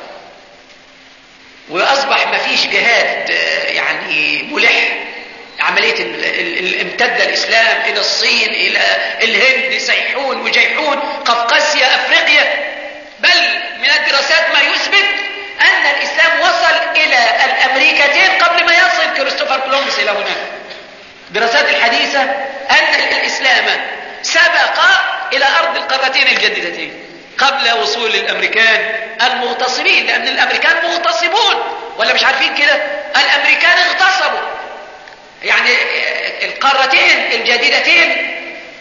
وأصبح ما فيش جهاد يعني ملح. عملية امتد الإسلام إلى الصين، إلى الهند، سيحون وجيحون، قفقاسيا، أفريقيا، بل من الدراسات ما يثبت أن الإسلام وصل إلى الأمريكتين قبل ما يصل كريستوفر كولومبوس إلى هناك. الدراسات الحديثة أن الإسلام سبق إلى أرض القارتين الجديدتين قبل وصول الأمريكان المغتصبين، لأن الأمريكان مغتصبون، ولا مش عارفين كده؟ الأمريكان اغتصبوا، يعني القارتين الجديدتين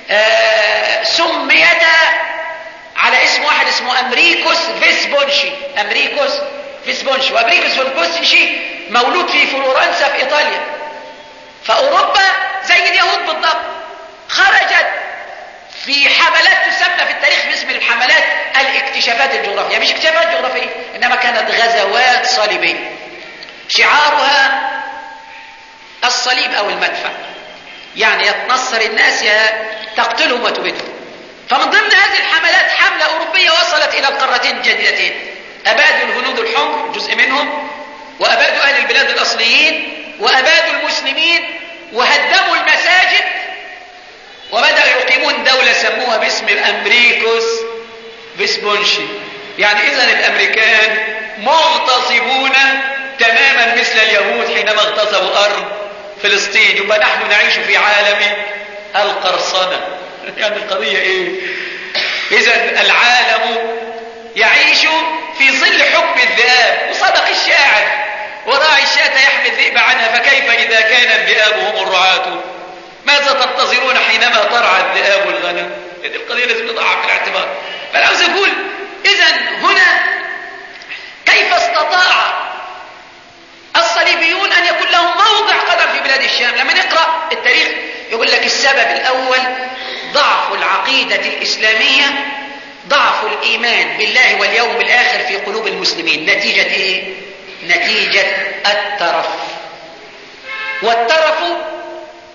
سميتا على اسم واحد اسمه أمريكوس فيسبونشي. أمريكوس فيسبونشي، وأمريكوس فيسبونشي مولود في فلورنسا في إيطاليا. فأوروبا زي اليهود بالضبط خرجت في حملات تسمى في التاريخ باسم الحملات الاكتشافات الجغرافية، مش اكتشافات جغرافية، إنما كانت غزوات صليبية شعارها الصليب أو المدفع، يعني يتنصر الناس يا تقتلهم وتبيدهم. فمن ضمن هذه الحملات حملة أوروبية وصلت إلى القارتين الجديدتين، أبادوا الهنود الحمر جزء منهم، وأبادوا أهل البلاد الأصليين، وأبادوا المسلمين، وهدموا المساجد، وبدأوا يقيمون دولة سموها باسم أمريكوس فيسبونشي. يعني إذن الأمريكان مغتصبون تماما مثل اليهود حينما اغتصبوا أرض فلسطين. يبقى نحن نعيش في عالم القرصنة. يعني القضية إيه؟ إذن العالم يعيش في ظل حكم الذئاب. وصدق الشاعر: وراعي الشاة يحمي الذئب عنها، فكيف إذا كان الذئاب هم الرعاة؟ ماذا تنتظرون حينما ترعى الذئاب الغنم؟ هذه القضية لازم نضعها في الاعتبار. فأنا عاوز أقول إذن هنا كيف استطاع الصليبيون أن يكون لهم موضع قدم في بلاد الشام؟ لما نقرأ التاريخ يقول لك السبب الأول ضعف العقيدة الإسلامية، ضعف الإيمان بالله واليوم الآخر في قلوب المسلمين. نتيجة إيه؟ نتيجة الترف. والترف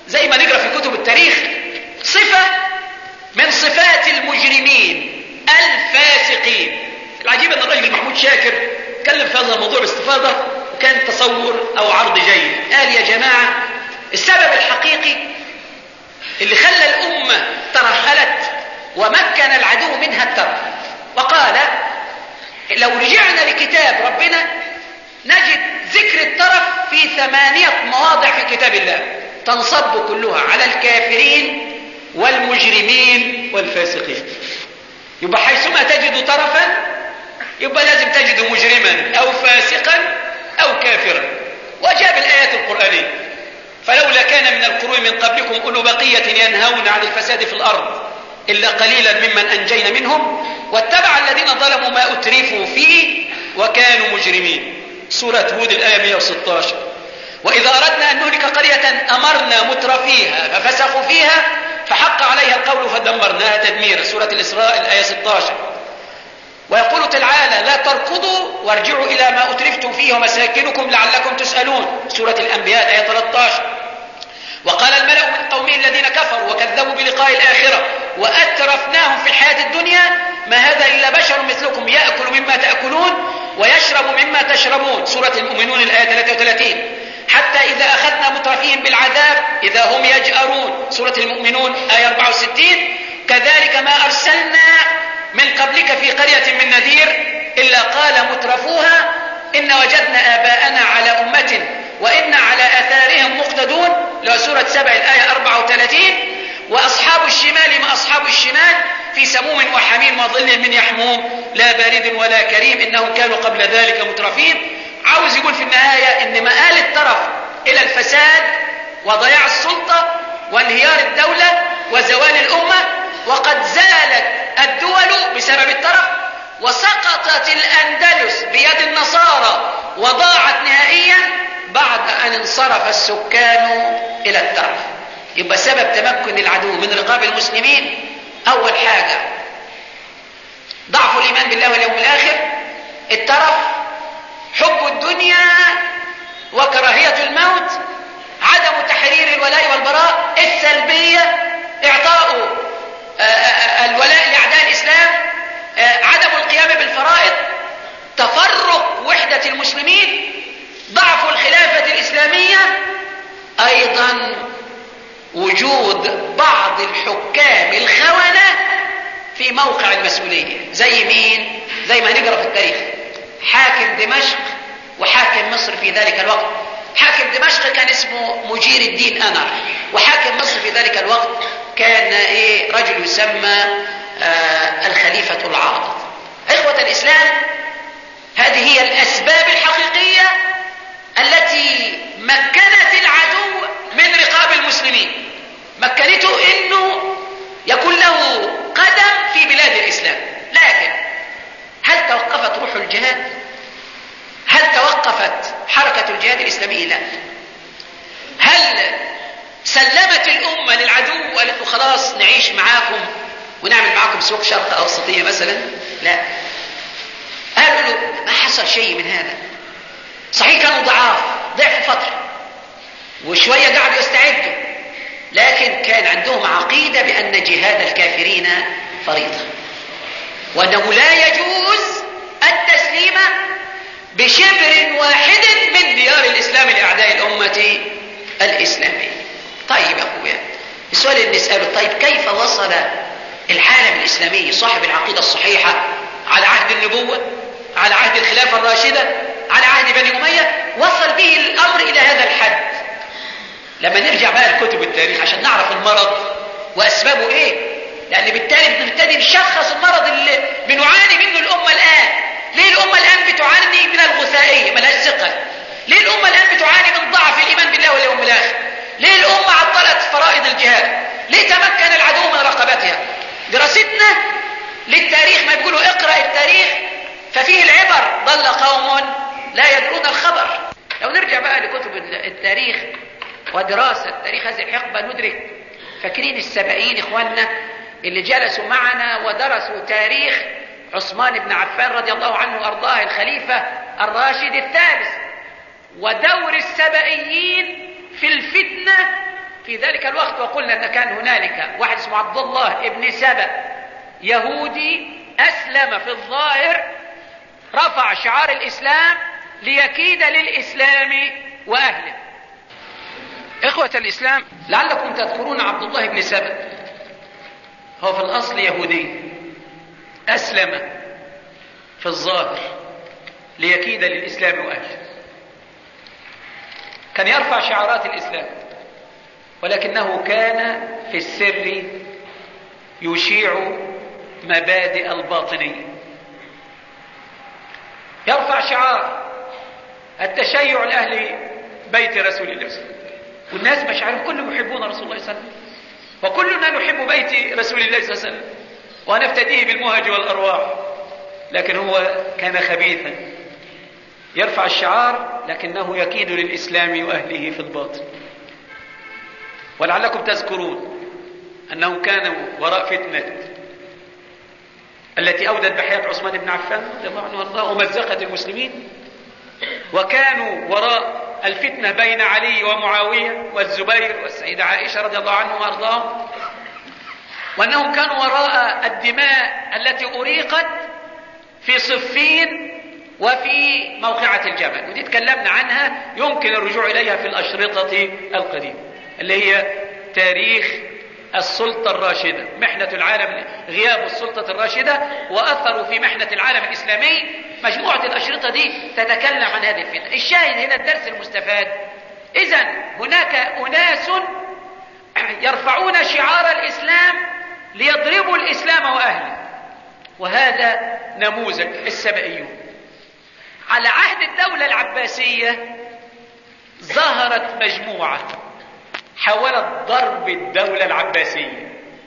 زي ما نقرأ في كتب التاريخ صفة من صفات المجرمين الفاسقين. العجيب أن الرجل محمود شاكر تكلم في هذا الموضوع باستفاضة، وكان تصور أو عرض جيد. قال يا جماعة السبب الحقيقي اللي خلى الأمة ترهلت ومكن العدو منها الترف، وقال لو رجعنا لكتاب ربنا نجد ذكر الترف في 8 مواضع في كتاب الله تنصب كلها على الكافرين والمجرمين والفاسقين. يبقى حيثما تجد ترفا يبقى لازم تجد مجرما أو فاسقا أو كافرا. وجاء بالآيات القرآنية فلولا كان من القرون من قبلكم أولو بقية ينهون عن الفساد في الأرض إلا قليلا ممن أنجينا منهم واتبع الذين ظلموا ما أترفوا فيه وكانوا مجرمين. سورة هود الآية 116. وإذا أردنا أن نهلك قرية أمرنا مترفيها ففسقوا فيها فحق عليها القول فدمرناها تدميرا. سورة الإسراء الآية 16. ويقول تعالى لا تركضوا وارجعوا إلى ما أترفتم فيه ومساكنكم لعلكم تسألون. سورة الأنبياء آية 13. وقال الملأ من قومه الذين كفروا وكذبوا بلقاء الآخرة وأترفناهم في الحياة الدنيا ما هذا إلا بشر مثلكم يأكل مما تأكلون ويشرب مما تشربون. سورة المؤمنون الآية 33. حتى إذا أخذنا مترفيهم بالعذاب إذا هم يجأرون. سورة المؤمنون آية 64. كذلك ما أرسلنا من قبلك في قرية من نذير إلا قال مترفوها إن وجدنا آباءنا على أمة وإن على آثارهم مقتدون. سورة 7 الآية 34. وأصحاب الشمال ما أصحاب الشمال في سموم وحميم وظل من يحموم لا بارد ولا كريم إنهم كانوا قبل ذلك مترفين. عاوز يقول في النهاية إن مآل الترف إلى الفساد وضياع السلطة وانهيار الدولة وزوال الأمة، وقد زالت الدول بسبب الترف وسقطت الأندلس بيد النصارى وضاعت نهائيا بعد أن انصرف السكان إلى الترف. يبقى سبب تمكن العدو من رقاب المسلمين أول حاجة ضعف الإيمان بالله واليوم الآخر، الترف، حب الدنيا وكراهية الموت، عدم تحرير الولاء والبراء، السلبية، إعطاء الولاء لأعداء الإسلام، عدم القيام بالفرائض، تفرق وحدة المسلمين، ضعف الخلافة الإسلامية، أيضا وجود بعض الحكام الخونة في موقع المسؤولية. زي مين؟ زي ما نقرأ في التاريخ حاكم دمشق وحاكم مصر في ذلك الوقت. حاكم دمشق كان اسمه مجير الدين أنر، وحاكم مصر في ذلك الوقت كان رجل يسمى الخليفة العاضد. إخوة الإسلام، هذه هي الأسباب الحقيقية التي مكنت العدو من رقاب المسلمين، مكنته إنه يكون له قدم في بلاد الإسلام. لكن هل توقفت روح الجهاد؟ هل توقفت حركة الجهاد الإسلامي؟ لا. هل سلمت الأمة للعدو وقالت له خلاص نعيش معاكم ونعمل معاكم سوق شرق أوسطية مثلا؟ لا. قالوا له ما حصل شيء من هذا. صحيح كانوا ضعفوا فترة وشوية قعدوا يستعدوا، لكن كان عندهم عقيدة بأن جهاد الكافرين فريضة، وأنه لا يجوز التسليم بشبر واحد من ديار الإسلام لأعداء الأمة الإسلامية. طيب يا أخويا، السؤال اللي نسأله طيب كيف وصل العالم الإسلامي صاحب العقيدة الصحيحة على عهد النبوة، على عهد الخلافة الراشدة، على عهد بني أمية، وصل به الأمر إلى هذا الحد؟ لما نرجع بقى لكتب التاريخ عشان نعرف المرض وأسبابه إيه، لأن بالتالي بنبتدي نشخص المرض اللي بنعاني منه الأمة الآن. ليه الأمة الآن بتعاني من الغثائية ملهاش ثقل؟ ليه الأمة الآن بتعاني من ضعف الإيمان بالله واليوم الآخر؟ ليه الأمة عطلت فرائض الجهاد؟ ليه تمكن العدو من رقبتها؟ دراستنا للتاريخ ما بيقولوا اقرأ التاريخ ففيه العبر، ضل قوم لا يدرون الخبر. لو نرجع بقى لكتب التاريخ ودراسة تاريخ هذه الحقبة ندرك، فاكرين السبائيين إخواننا اللي جلسوا معنا ودرسوا تاريخ عثمان بن عفان رضي الله عنه وأرضاه الخليفة الراشد الثالث، ودور السبائيين في الفتنة في ذلك الوقت، وقلنا أن كان هنالك واحد اسمه عبد الله ابن سبأ يهودي أسلم في الظاهر، رفع شعار الإسلام ليكيد للإسلام وأهله. إخوة الإسلام، لعلكم تذكرون عبد الله بن سبأ، هو في الأصل يهودي أسلم في الظاهر ليكيد للإسلام وأهله. كان يرفع شعارات الإسلام، ولكنه كان في السر يشيع مبادئ الباطنية. يرفع شعار التشيع لأهل بيت رسول الله صلى الله عليه وسلم، والناس مشاعرهم كلهم يحبون رسول الله صلى الله عليه وسلم، وكلنا نحب بيت رسول الله صلى الله عليه وسلم ونفتديه بالمهج والأرواح، لكن هو كان خبيثا يرفع الشعار لكنه يكيد للإسلام وأهله في الباطن. ولعلكم تذكرون أنهم كانوا وراء فتنة التي أودت بحياة عثمان بن عفان رضي الله عنه وارضاه ومزقت المسلمين، وكانوا وراء الفتنة بين علي ومعاوية والزبير والسيدة عائشة رضي الله عنهم وارضاهم، وأنهم كانوا وراء الدماء التي أريقت في صفين وفي موقعة الجمل، ودي تكلمنا عنها يمكن الرجوع إليها في الأشرطة القديمة اللي هي تاريخ السلطة الراشدة، محنة العالم، غياب السلطة الراشدة وأثروا في محنة العالم الإسلامي. مجموعة الأشرطة دي تتكلم عن هذه الفتنة. الشاهد هنا الدرس المستفاد، إذن هناك أناس يرفعون شعار الإسلام ليضربوا الإسلام وأهله، وهذا نموذج السبئيون. على عهد الدولة العباسية ظهرت مجموعة حاولت ضرب الدولة العباسية.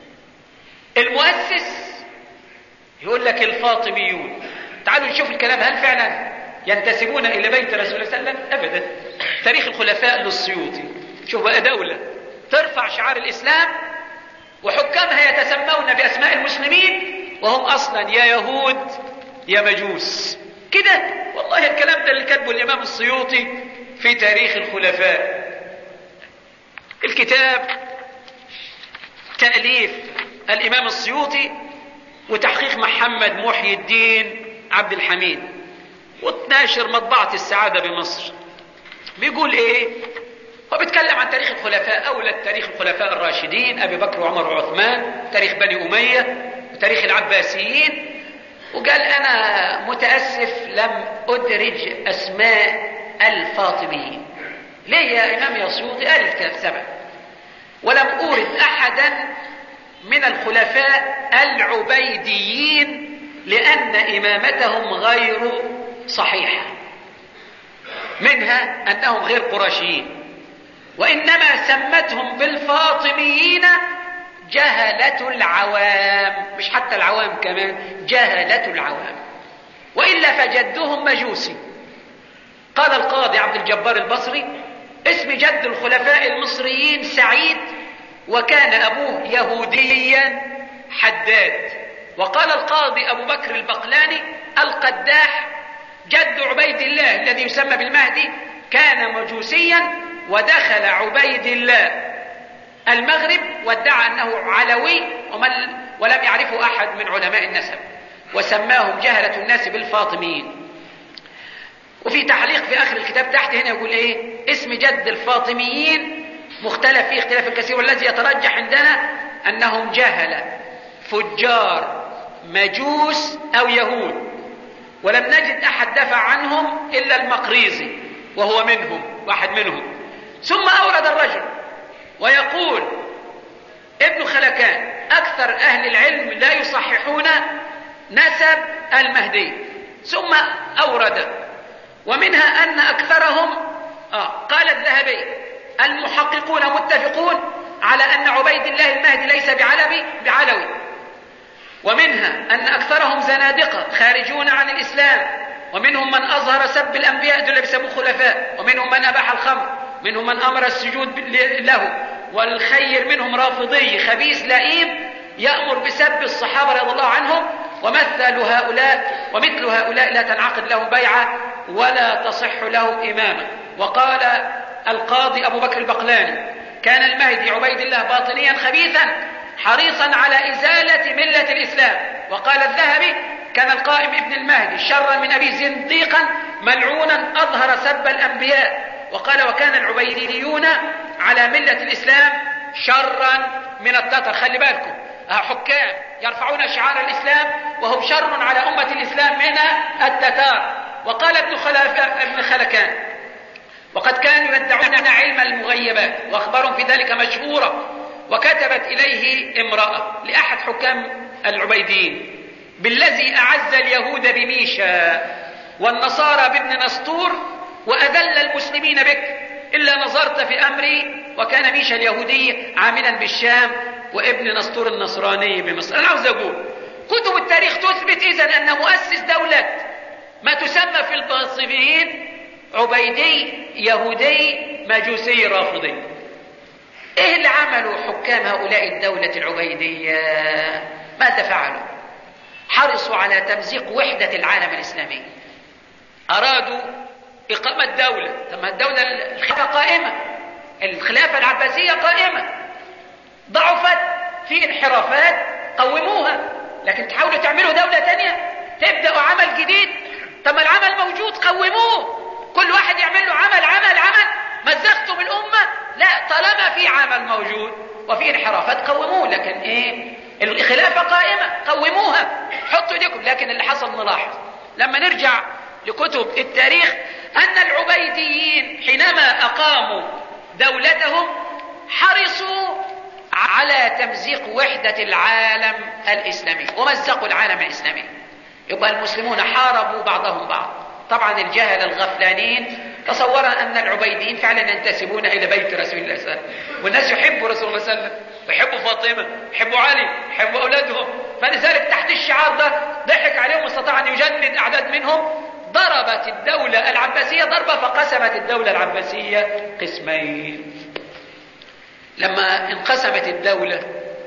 المؤسس يقول لك الفاطميون. تعالوا نشوف الكلام، هل فعلا ينتسبون إلى بيت رسول الله صلى الله عليه وسلم؟ أبدا. تاريخ الخلفاء للسيوطي. شوف بقى دولة ترفع شعار الإسلام وحكامها يتسمون بأسماء المسلمين وهم أصلا يا يهود يا مجوس كده. والله الكلام ده اللي كاتبه الإمام السيوطي في تاريخ الخلفاء. الكتاب تأليف الإمام السيوطي وتحقيق محمد محي الدين عبد الحميد، وتناشر مطبعة السعادة بمصر. بيقول ايه؟ هو بيتكلم عن تاريخ الخلفاء، أولى تاريخ الخلفاء الراشدين أبي بكر وعمر وعثمان، تاريخ بني أمية وتاريخ العباسيين. وقال أنا متأسف لم أدرج أسماء الفاطميين. ليه يا إمام يا سيوطي؟ قال الكتاب 7 ولم أورد أحدا من الخلفاء العبيديين لأن إمامتهم غير صحيحة، منها أنهم غير قرشيين، وإنما سمتهم بالفاطميين جهلة العوام، مش حتى العوام كمان، جهلة العوام، وإلا فجدهم مجوسي. قال القاضي عبد الجبار البصري اسم جد الخلفاء المصريين سعيد، وكان أبوه يهوديا حداد. وقال القاضي أبو بكر البقلاني القداح جد عبيد الله الذي يسمى بالمهدي كان مجوسيا، ودخل عبيد الله المغرب وادعى أنه علوي ولم يعرفه أحد من علماء النسب، وسماهم جهلة الناس بالفاطميين. وفي تعليق في آخر الكتاب تحت هنا يقول إيه؟ اسم جد الفاطميين مختلف فيه اختلاف كثير، والذي يترجح عندنا أنهم جهلة فجار مجوس أو يهود، ولم نجد أحد دفع عنهم إلا المقريزي وهو منهم، واحد منهم. ثم أورد الرجل ويقول ابن خلكان أكثر أهل العلم لا يصححون نسب المهدي. ثم أورد ومنها أن أكثرهم قال الذهبي المحققون متفقون على أن عبيد الله المهدي ليس بعلوي، ومنها أن أكثرهم زنادقة خارجون عن الإسلام، ومنهم من أظهر سب الأنبياء دول بيسموه خلفاء، ومنهم من أباح الخمر، منهم من أمر السجود له، والخير منهم رافضي خبيث لئيم يأمر بسب الصحابة رضي الله عنهم، ومثل هؤلاء لا تنعقد لهم بيعة ولا تصح لهم إمامة. وقال القاضي أبو بكر البقلاني كان المهدي عبيد الله باطنيا خبيثا حريصا على إزالة ملة الإسلام. وقال الذهبي: كان القائم ابن المهدي شرا من أبي زنديقا ملعونا أظهر سب الأنبياء. وقال: وكان العبيديون على ملة الإسلام شرا من التتر. خلي بالكم، حكام يرفعون شعار الإسلام وهم شر على أمة الإسلام من التتار. وقال ابن خلكان: وقد كانوا يدعون علم المغيبات وأخبارهم في ذلك مشهورة. وكتبت إليه امرأة لأحد حكام العبيديين: بالذي أعز اليهود بميشا والنصارى بابن نسطور وأذل المسلمين بك إلا نظرت في أمري. وكان ميشا اليهودي عاملا بالشام وابن نسطور النصراني بمصر. أنا عاوز أقول كتب التاريخ تثبت إذن أن مؤسس دولة ما تسمى في الباطنيين عبيدي يهودي مجوسي رافضي. إيه اللي عملوا حكام هؤلاء الدولة العبيدية؟ ماذا فعلوا؟ حرصوا على تمزيق وحدة العالم الإسلامي. أرادوا إقامة دولة. ثم الدولة الخلافة قائمة، الخلافة العباسية قائمة، ضعفت في انحرافات قوموها. لكن تحاولوا تعملوا دولة تانية، تبدأوا عمل جديد. طب العمل موجود، قوموه. كل واحد يعمل له عمل. مزقتم الأمة؟ لا، طالما في عمل موجود وفي انحرافات قوموه. لكن الخلافة قائمة، قوموها، حطوا ايديكم. لكن اللي حصل نلاحظ لما نرجع لكتب التاريخ أن العبيديين حينما أقاموا دولتهم حرصوا على تمزيق وحدة العالم الإسلامي ومزقوا العالم الإسلامي. يبقى المسلمون حاربوا بعضهم بعض. طبعا الجهل الغفلانين تصور أن العبيديين فعلا ينتسبون إلى بيت رسول الله صلى الله عليه وسلم، والناس يحبوا رسول الله صلى الله عليه وسلم ويحبوا فاطمة ويحبوا علي ويحبوا أولادهم. فلذلك تحت الشعار ده ضحك عليهم واستطاع أن يجند أعداد منهم. ضربت الدولة العباسية ضربة فقسمت الدولة العباسية قسمين. لما انقسمت الدولة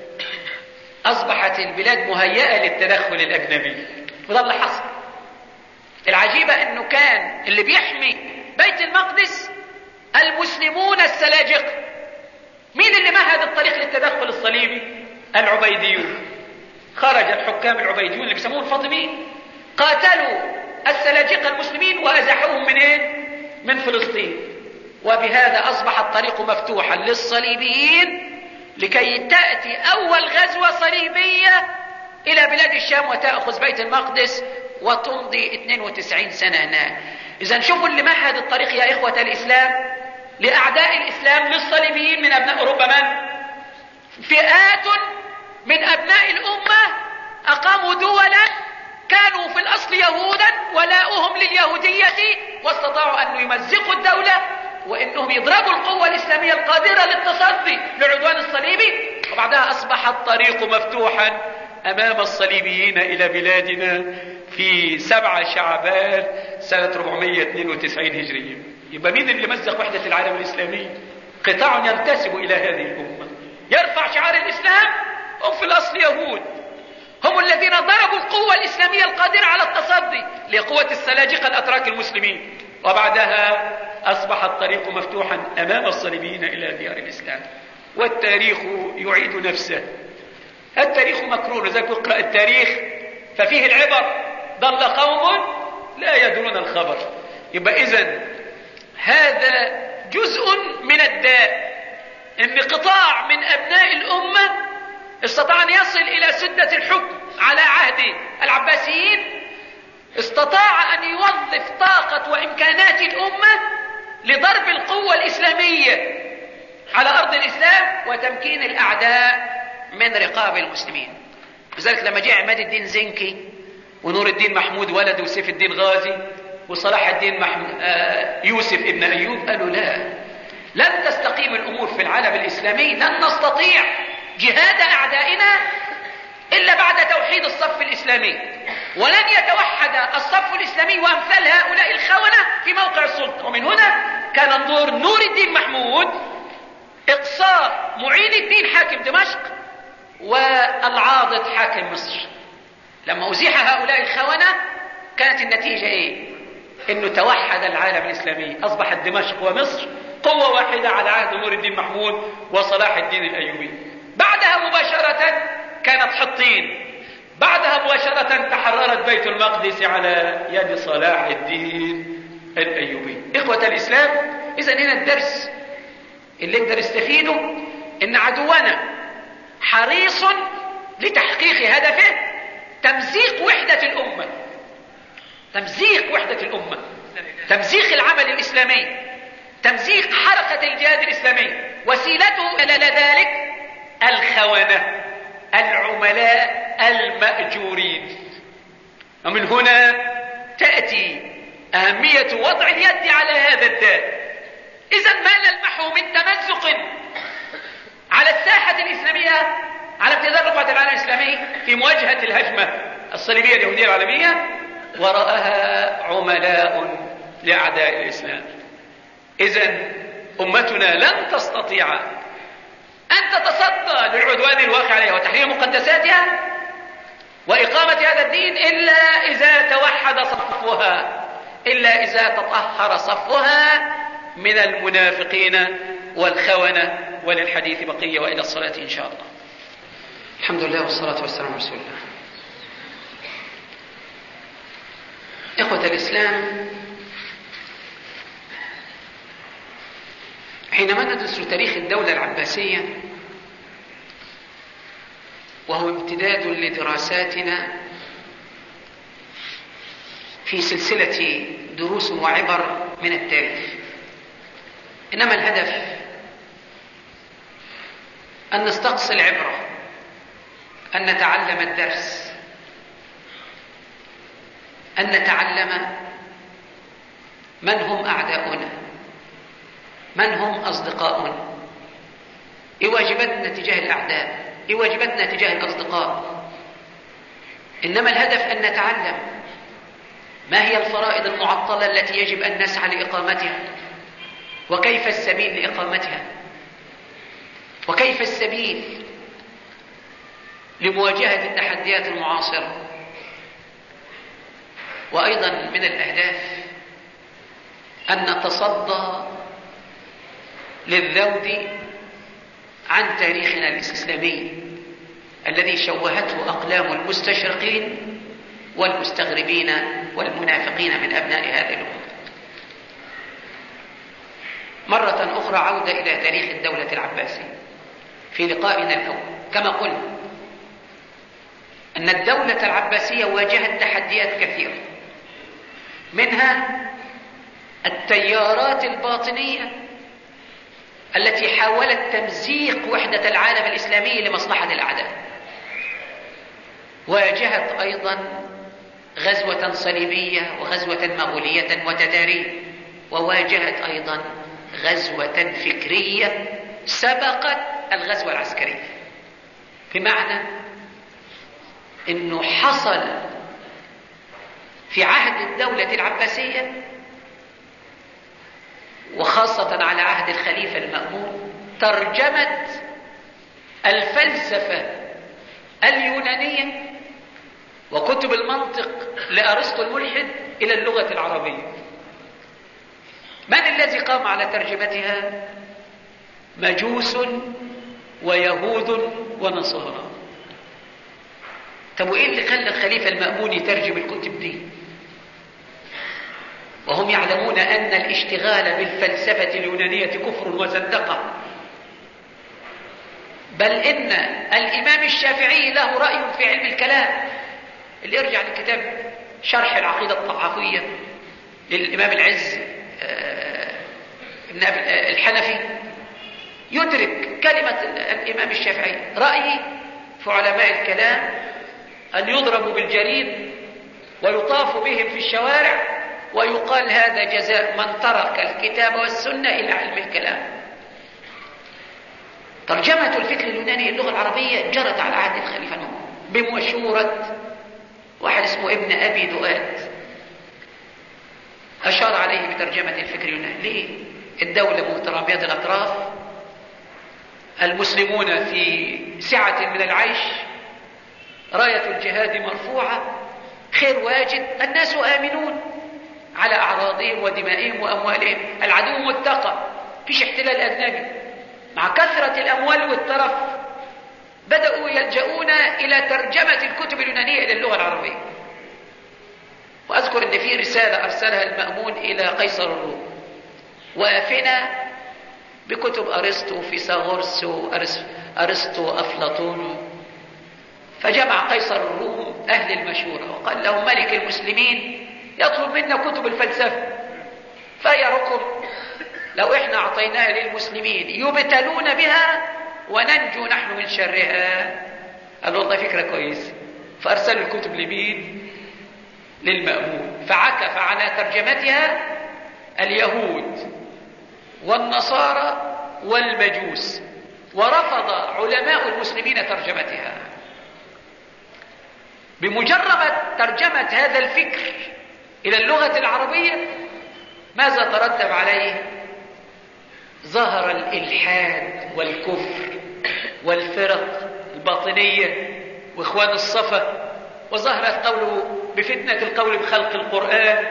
أصبحت البلاد مهيئة للتدخل الأجنبي، وده اللي حصل. العجيبة أنه كان اللي بيحمي بيت المقدس المسلمون السلاجقة. مين اللي مهد الطريق للتدخل الصليبي؟ العبيديون. خرج الحكام العبيديون اللي بيسموهم الفاطميين، قاتلوا السلاجقة المسلمين وأزحوهم من فلسطين. وبهذا أصبح الطريق مفتوحا للصليبيين لكي تأتي أول غزوة صليبية إلى بلاد الشام وتأخذ بيت المقدس وتمضي 92 سنة هناك. إذن شوفوا اللي مهد الطريق يا إخوة الإسلام لأعداء الإسلام للصليبيين من أبناء أوروبا. من؟ فئات من أبناء الأمة أقاموا دولا كانوا في الأصل يهودا ولاؤهم لليهودية، واستطاعوا أن يمزقوا الدولة وإنهم يضربوا القوة الإسلامية القادرة للتصدي لعدوان الصليبي. وبعدها أصبح الطريق مفتوحا أمام الصليبيين إلى بلادنا في 7 شعبان سنة 492 هجرية. يبقى مين اللي مزق وحدة العالم الإسلامي؟ قطاع ينتسب إلى هذه الأمة يرفع شعار الإسلام، هم في الأصل يهود، هم الذين ضربوا القوة الإسلامية القادرة على التصدي لقوة السلاجقة الأتراك المسلمين. وبعدها أصبح الطريق مفتوحا أمام الصليبيين إلى ديار الإسلام. والتاريخ يعيد نفسه. التاريخ مكرور، إذا اقرأ التاريخ ففيه العبر. ضل قوم لا يدرون الخبر. يبقى إذن هذا جزء من الداء، إن قطاع من أبناء الأمة استطاع أن يصل إلى سدة الحكم على عهد العباسيين، استطاع أن يوظف طاقة وإمكانات الأمة لضرب القوة الإسلامية على أرض الإسلام وتمكين الأعداء من رقاب المسلمين. لذلك لما جاء عماد الدين زنكي ونور الدين محمود ولد وسيف الدين غازي وصلاح الدين يوسف ابن أيوب، قالوا لا، لن تستقيم الأمور في العالم الإسلامي، لن نستطيع جهاد أعدائنا إلا بعد توحيد الصف الإسلامي، ولن يتوحد الصف الإسلامي وأمثال هؤلاء الخونة في موقع السلطة. ومن هنا كان دور نور الدين محمود إقصاء معين الدين حاكم دمشق والعاضد حاكم مصر. لما أزيح هؤلاء الخونة كانت النتيجة إيه؟ انه توحد العالم الاسلامي، اصبحت دمشق ومصر قوة واحدة على عهد نور الدين محمود وصلاح الدين الايوبي. بعدها مباشرة كانت حطين، بعدها مباشرة تحررت بيت المقدس على يد صلاح الدين الايوبي. اخوة الاسلام، اذا هنا الدرس اللي نقدر نستفيده ان عدونا حريص لتحقيق هدفه تمزيق وحدة الامة، تمزيق وحدة الامة، تمزيق العمل الاسلامي، تمزيق حركة الجهاد الاسلامي. وسيلته الى ذلك الخونة، العملاء المأجورين. ومن هنا تأتي أهمية وضع اليد على هذا الداء. إذا ما نلمح من تمزق على الساحة الإسلامية، على امتداد رقعة العالم الإسلامي في مواجهة الهجمة الصليبية اليهودية العالمية، وراءها عملاء لأعداء الإسلام. إذا أمتنا لن تستطيع أن تتصدى للعدوان الواقع عليها وتحرير مقدساتها وإقامة هذا الدين إلا إذا توحد صفها، إلا إذا تطهر صفها من المنافقين والخونة. وللحديث بقية، وإلى الصلاة إن شاء الله. الحمد لله والصلاة والسلام على رسول الله. إخوة الإسلام، حينما ندرس تاريخ الدولة العباسية، وهو امتداد لدراساتنا في سلسلة دروس وعبر من التاريخ، إنما الهدف أن نستقصي العبرة، أن نتعلم الدرس، أن نتعلم من هم أعداؤنا، من هم أصدقاؤنا، إيه واجباتنا تجاه الأعداء، إيه واجباتنا تجاه الأصدقاء. إنما الهدف أن نتعلم ما هي الفرائض المعطلة التي يجب أن نسعى لإقامتها، وكيف السبيل لإقامتها، وكيف السبيل لمواجهة التحديات المعاصرة. وأيضا من الأهداف أن نتصدى للذود عن تاريخنا الإسلامي الذي شوهته أقلام المستشرقين والمستغربين والمنافقين من أبناء هذه الأمة. مرة أخرى عودة إلى تاريخ الدولة العباسية في لقائنا الأول. كما قلنا أن الدولة العباسية واجهت تحديات كثيرة، منها التيارات الباطنية التي حاولت تمزيق وحدة العالم الإسلامي لمصلحة الأعداء. واجهت أيضا غزوة صليبية وغزوة مغولية وتتارية، وواجهت أيضا غزوة فكرية سبقت الغزوة العسكرية، بمعنى أنه حصل في عهد الدولة العباسية وخاصة على عهد الخليفة المأمون ترجمة الفلسفة اليونانية وكتب المنطق لأرسطو الملحد إلى اللغة العربية. من الذي قام على ترجمتها؟ مجوس ويهود ونصارى. طب وإيه اللي خلى الخليفة المأمون يترجم الكتب دي وهم يعلمون أن الاشتغال بالفلسفة اليونانية كفر وزندقة؟ بل إن الإمام الشافعي له رأي في علم الكلام، اللي يرجع لكتاب شرح العقيدة الطحاوية للإمام العز ابن الحنفي يدرك كلمة الإمام الشافعي. رأيي في علماء الكلام أن يضربوا بالجريد ويطاف بهم في الشوارع ويقال هذا جزاء من ترك الكتاب والسنة إلى علم الكلام. ترجمة الفكر اليوناني اللغة العربية جرت على عهد الخليفة المأمون بمشورة واحد اسمه ابن أبي دؤاد، أشار عليه بترجمة الفكر اليوناني. ليه؟ الدولة مترامية الأطراف، المسلمون في سعة من العيش، راية الجهاد مرفوعة، خير واجد، الناس آمنون، على أعراضهم ودمائهم وأموالهم. العدو متقى، فيش احتلال أجنبي. مع كثرة الأموال والترف بدأوا يلجؤون إلى ترجمة الكتب اليونانية إلى اللغة العربية. وأذكر أن في رسالة أرسلها المأمون إلى قيصر الروم وافنا بكتب أرسطو، فيثاغورس وأرسطو أفلاطون. فجمع قيصر الروم أهل المشورة وقال لهم ملك المسلمين يطلب منا كتب الفلسفة، فيركم لو احنا أعطيناها للمسلمين يبتلون بها وننجو نحن من شرها. قال والله فكرة كويسة. فأرسلوا الكتب لمين؟ للمأمون. فعكف على ترجمتها اليهود والنصارى والمجوس، ورفض علماء المسلمين ترجمتها. بمجرد ترجمة هذا الفكر إلى اللغة العربية ماذا ترتب عليه؟ ظهر الإلحاد والكفر والفرق الباطنية وإخوان الصفا، وظهر القول بفتنة القول بخلق القرآن،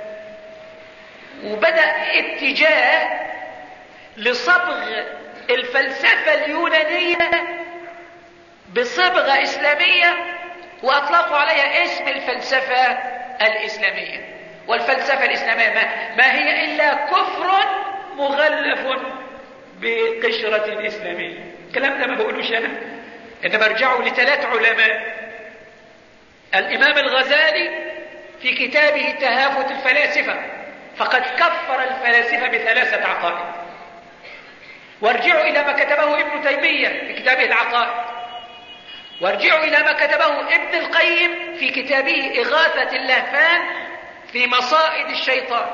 وبدأ اتجاه لصبغ الفلسفة اليونانية بصبغة إسلامية، وأطلقوا عليها اسم الفلسفة الإسلامية. والفلسفة الإسلامية ما هي إلا كفر مغلف بقشرة إسلامية. الكلام ده ما بقولوش أنا، إنما ارجعوا لثلاث علماء. الإمام الغزالي في كتابه تهافت الفلاسفة فقد كفر الفلاسفة بثلاثة عقائد. وارجعوا إلى ما كتبه ابن تيمية في كتابه العقائد. وارجعوا إلى ما كتبه ابن القيم في كتابه إغاثة اللهفان في مصائد الشيطان.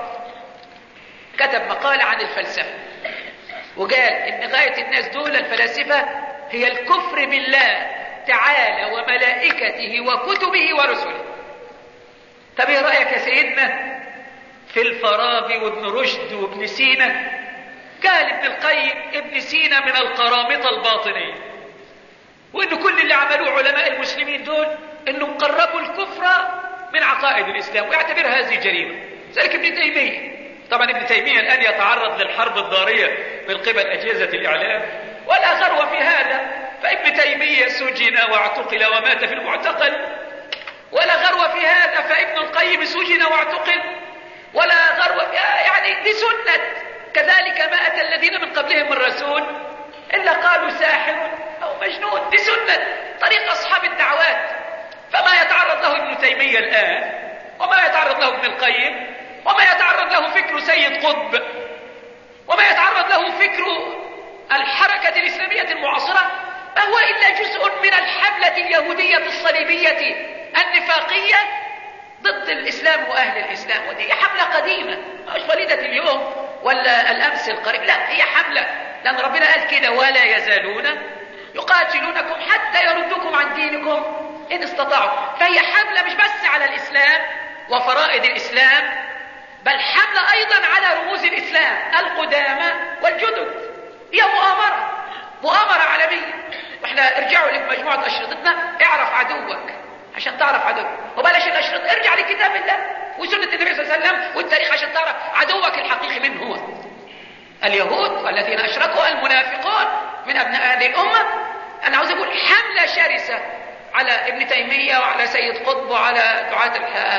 كتب مقالة عن الفلسفة وقال إن غاية الناس دول الفلاسفة هي الكفر بالله تعالى وملائكته وكتبه ورسله. طب ايه رأيك يا سيدنا في الفارابي وابن رشد وابن سينا؟ قال ابن القيم ابن سينا من القرامطة الباطنية، وإن كل اللي عملوه علماء المسلمين دول إنهم قربوا الكفر من عقائد الإسلام ويعتبرها هذه جريمة. ذلك ابن تيمية. طبعا ابن تيمية الآن يتعرض للحرب الضارية من قبل أجهزة الإعلام، ولا غرو في هذا، فابن تيمية سجن واعتقل ومات في المعتقل، ولا غرو في هذا، فابن القيم سجن واعتقل، ولا غرو في يعني دي سنة. كذلك ما أتى الذين من قبلهم من رسول إلا قالوا ساحر أو مجنون. دي سنة طريق أصحاب الدعوات. فما يتعرض له ابن تيمية الآن وما يتعرض له ابن القيم وما يتعرض له فكر سيد قطب وما يتعرض له فكر الحركة الإسلامية المعاصرة ما هو إلا جزء من الحملة اليهودية الصليبية النفاقية ضد الإسلام وأهل الإسلام. ودي حملة قديمة مش وليدة اليوم ولا الأمس القريب، لا هي حملة، لأن ربنا قال كده ولا يزالون يقاتلونكم حتى يردوكم عن دينكم إن استطاعوا. فهي حملة مش بس على الإسلام وفرائض الإسلام، بل حملة أيضا على رموز الإسلام القدامى والجدد. هي مؤامرة عالمية. واحنا ارجعوا لمجموعة أشرطتنا اعرف عدوك عشان تعرف عدوك، وبلاش الأشرطة، ارجع لكتاب الله وسنة النبي صلى الله عليه وسلم والتاريخ عشان تعرف عدوك الحقيقي من هو. اليهود والذين أشركوا، المنافقون من أبناء هذه الأمة. أنا عاوز أقول حملة شرسة على ابن تيمية وعلى سيد قطب وعلى دعاة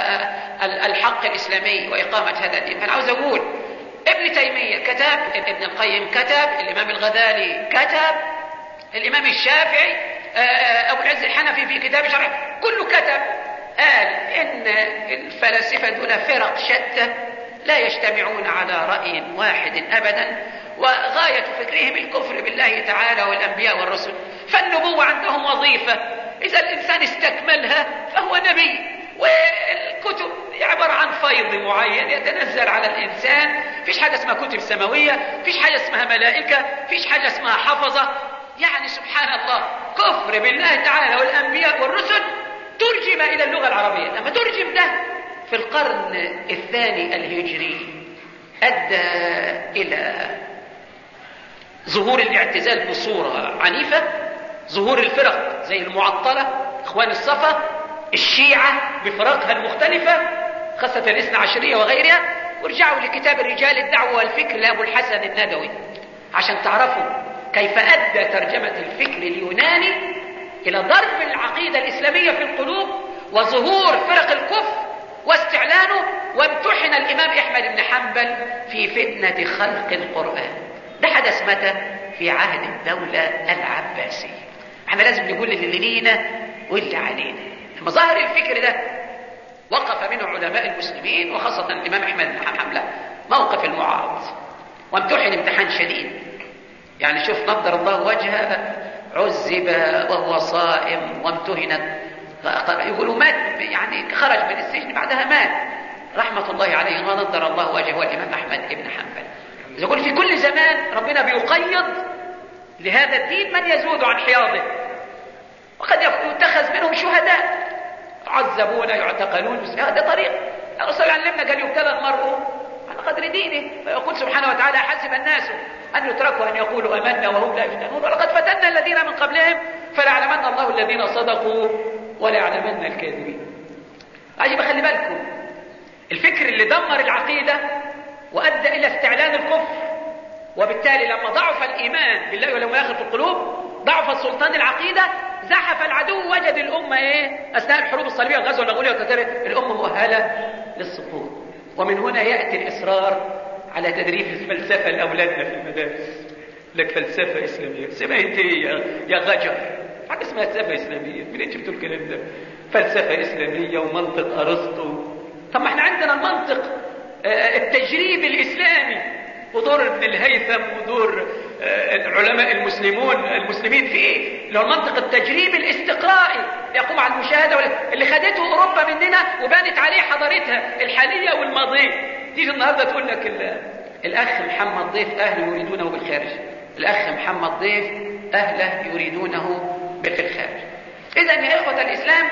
الحق الإسلامي وإقامة هذا الدين. أنا عاوز أقول ابن تيمية كتب، ابن القيم كتب، الإمام الغزالي كتب، الإمام الشافعي، أبو العز الحنفي في كتاب شرح كله كتب. قال إن الفلاسفة دون فرق شتى لا يجتمعون على رأي واحد أبدا، وغاية فكرهم الكفر بالله تعالى والأنبياء والرسل. فالنبوة عندهم وظيفة، إذا الإنسان استكملها فهو نبي. والكتب عبارة عن فيض معين يتنزل على الإنسان. فيش حاجة اسمها كتب سماوية، فيش حاجة اسمها ملائكة، فيش حاجة اسمها حفظة. يعني سبحان الله كفر بالله تعالى والأنبياء والرسل ترجم إلى اللغة العربية. لما ترجم ده في القرن الثاني الهجري أدى إلى ظهور الاعتزال بصورة عنيفة، ظهور الفرق زي المعطلة، إخوان الصفا، الشيعة بفرقها المختلفة، خاصة الاثنى عشرية وغيرها، وارجعوا لكتاب الرجال الدعوة والفكر لأبو الحسن الندوي عشان تعرفوا كيف أدى ترجمة الفكر اليوناني إلى ضرب العقيدة الإسلامية في القلوب وظهور فرق الكفر واستعلانه. وامتحن الإمام أحمد بن حنبل في فتنة خلق القرآن. ده حدث متى؟ في عهد الدولة العباسية. احنا لازم نقول اللي لينا واللي علينا. مظاهر الفكر ده وقف منه علماء المسلمين وخاصة الإمام أحمد بن حنبل موقف المعارض، وامتحن امتحان شديد. يعني شوف نضر الله وجهه، عذب وهو صائم وامتهن، يقولوا مات، يعني خرج من السجن بعدها مات رحمة الله عليه ونضر الله وجهه الإمام أحمد بن حنبل. يقول في كل زمان ربنا بيقيض لهذا الدين من يزود عن حياضه، وقد يتخذ منهم شهداء يعذبون يعتقلون. هذا طريق الرسول علمنا، قال يبتلى المرء على قدر دينه، فيقول سبحانه وتعالى حسب الناس أن يتركوا أن يقولوا آمنا وهم لا يفتنون ولقد فتنا الذين من قبلهم فليعلمن الله الذين صدقوا وليعلمن الكاذبين. عجيب، خلي بالكم الفكر اللي دمر العقيدة وأدى إلى استعلان الكفر، وبالتالي لما ضعف الإيمان بالله ولم ياخذ في القلوب ضعف سلطان العقيدة، زحف العدو، وجد الأمة أثناء الحروب الصليبية والغزو الأغولي والتتاري الأمة مؤهلة للسقوط. ومن هنا يأتي الإصرار على تدريس الفلسفة لأولادنا في المدارس. لك فلسفة إسلامية، سمعت يا غجر حاجة اسمها فلسفة إسلامية؟ منين جبتوا الكلام ده؟ فلسفة إسلامية ومنطق أرسطو. طب ما احنا عندنا المنطق التجريبي الإسلامي، ودور ابن الهيثم ودور العلماء المسلمين فيه، اللي هو المنطق التجريبي الاستقرائي يقوم على المشاهدة اللي خدته أوروبا مننا وبانت عليه حضارتها الحالية والماضية. تيجي النهاردة تقول لك الأخ محمد ضيف أهله يريدونه بالخارج، الأخ محمد ضيف أهله يريدونه بالخارج. إذن يا إخوة الإسلام،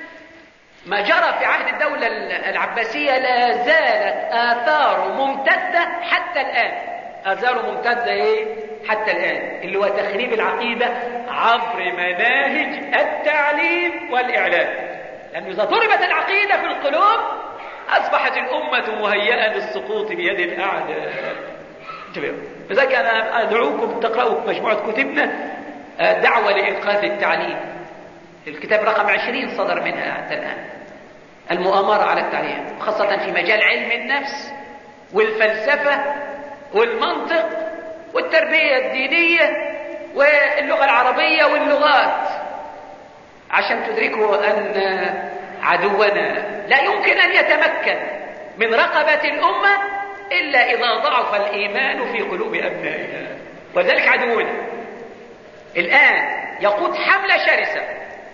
ما جرى في عهد الدولة العباسية لا زالت آثاره ممتدة حتى الآن. آثاره ممتدة حتى الآن، اللي هو تخريب العقيدة عبر مناهج التعليم والإعلام. لأنه إذا ضربت العقيدة في القلوب أصبحت الأمة مهيئة للسقوط بيد الأعداء. لذلك أنا أدعوكم تقرأوا مجموعة كتبنا دعوة لإنقاذ التعليم. الكتاب رقم 20 صدر منها حتى الآن، المؤامرة على التعليم، خاصة في مجال علم النفس والفلسفة والمنطق والتربية الدينية واللغة العربية واللغات، عشان تدركوا أن عدونا لا يمكن أن يتمكن من رقبة الأمة إلا إذا ضعف الإيمان في قلوب أبنائها. وذلك عدونا الآن يقود حملة شرسة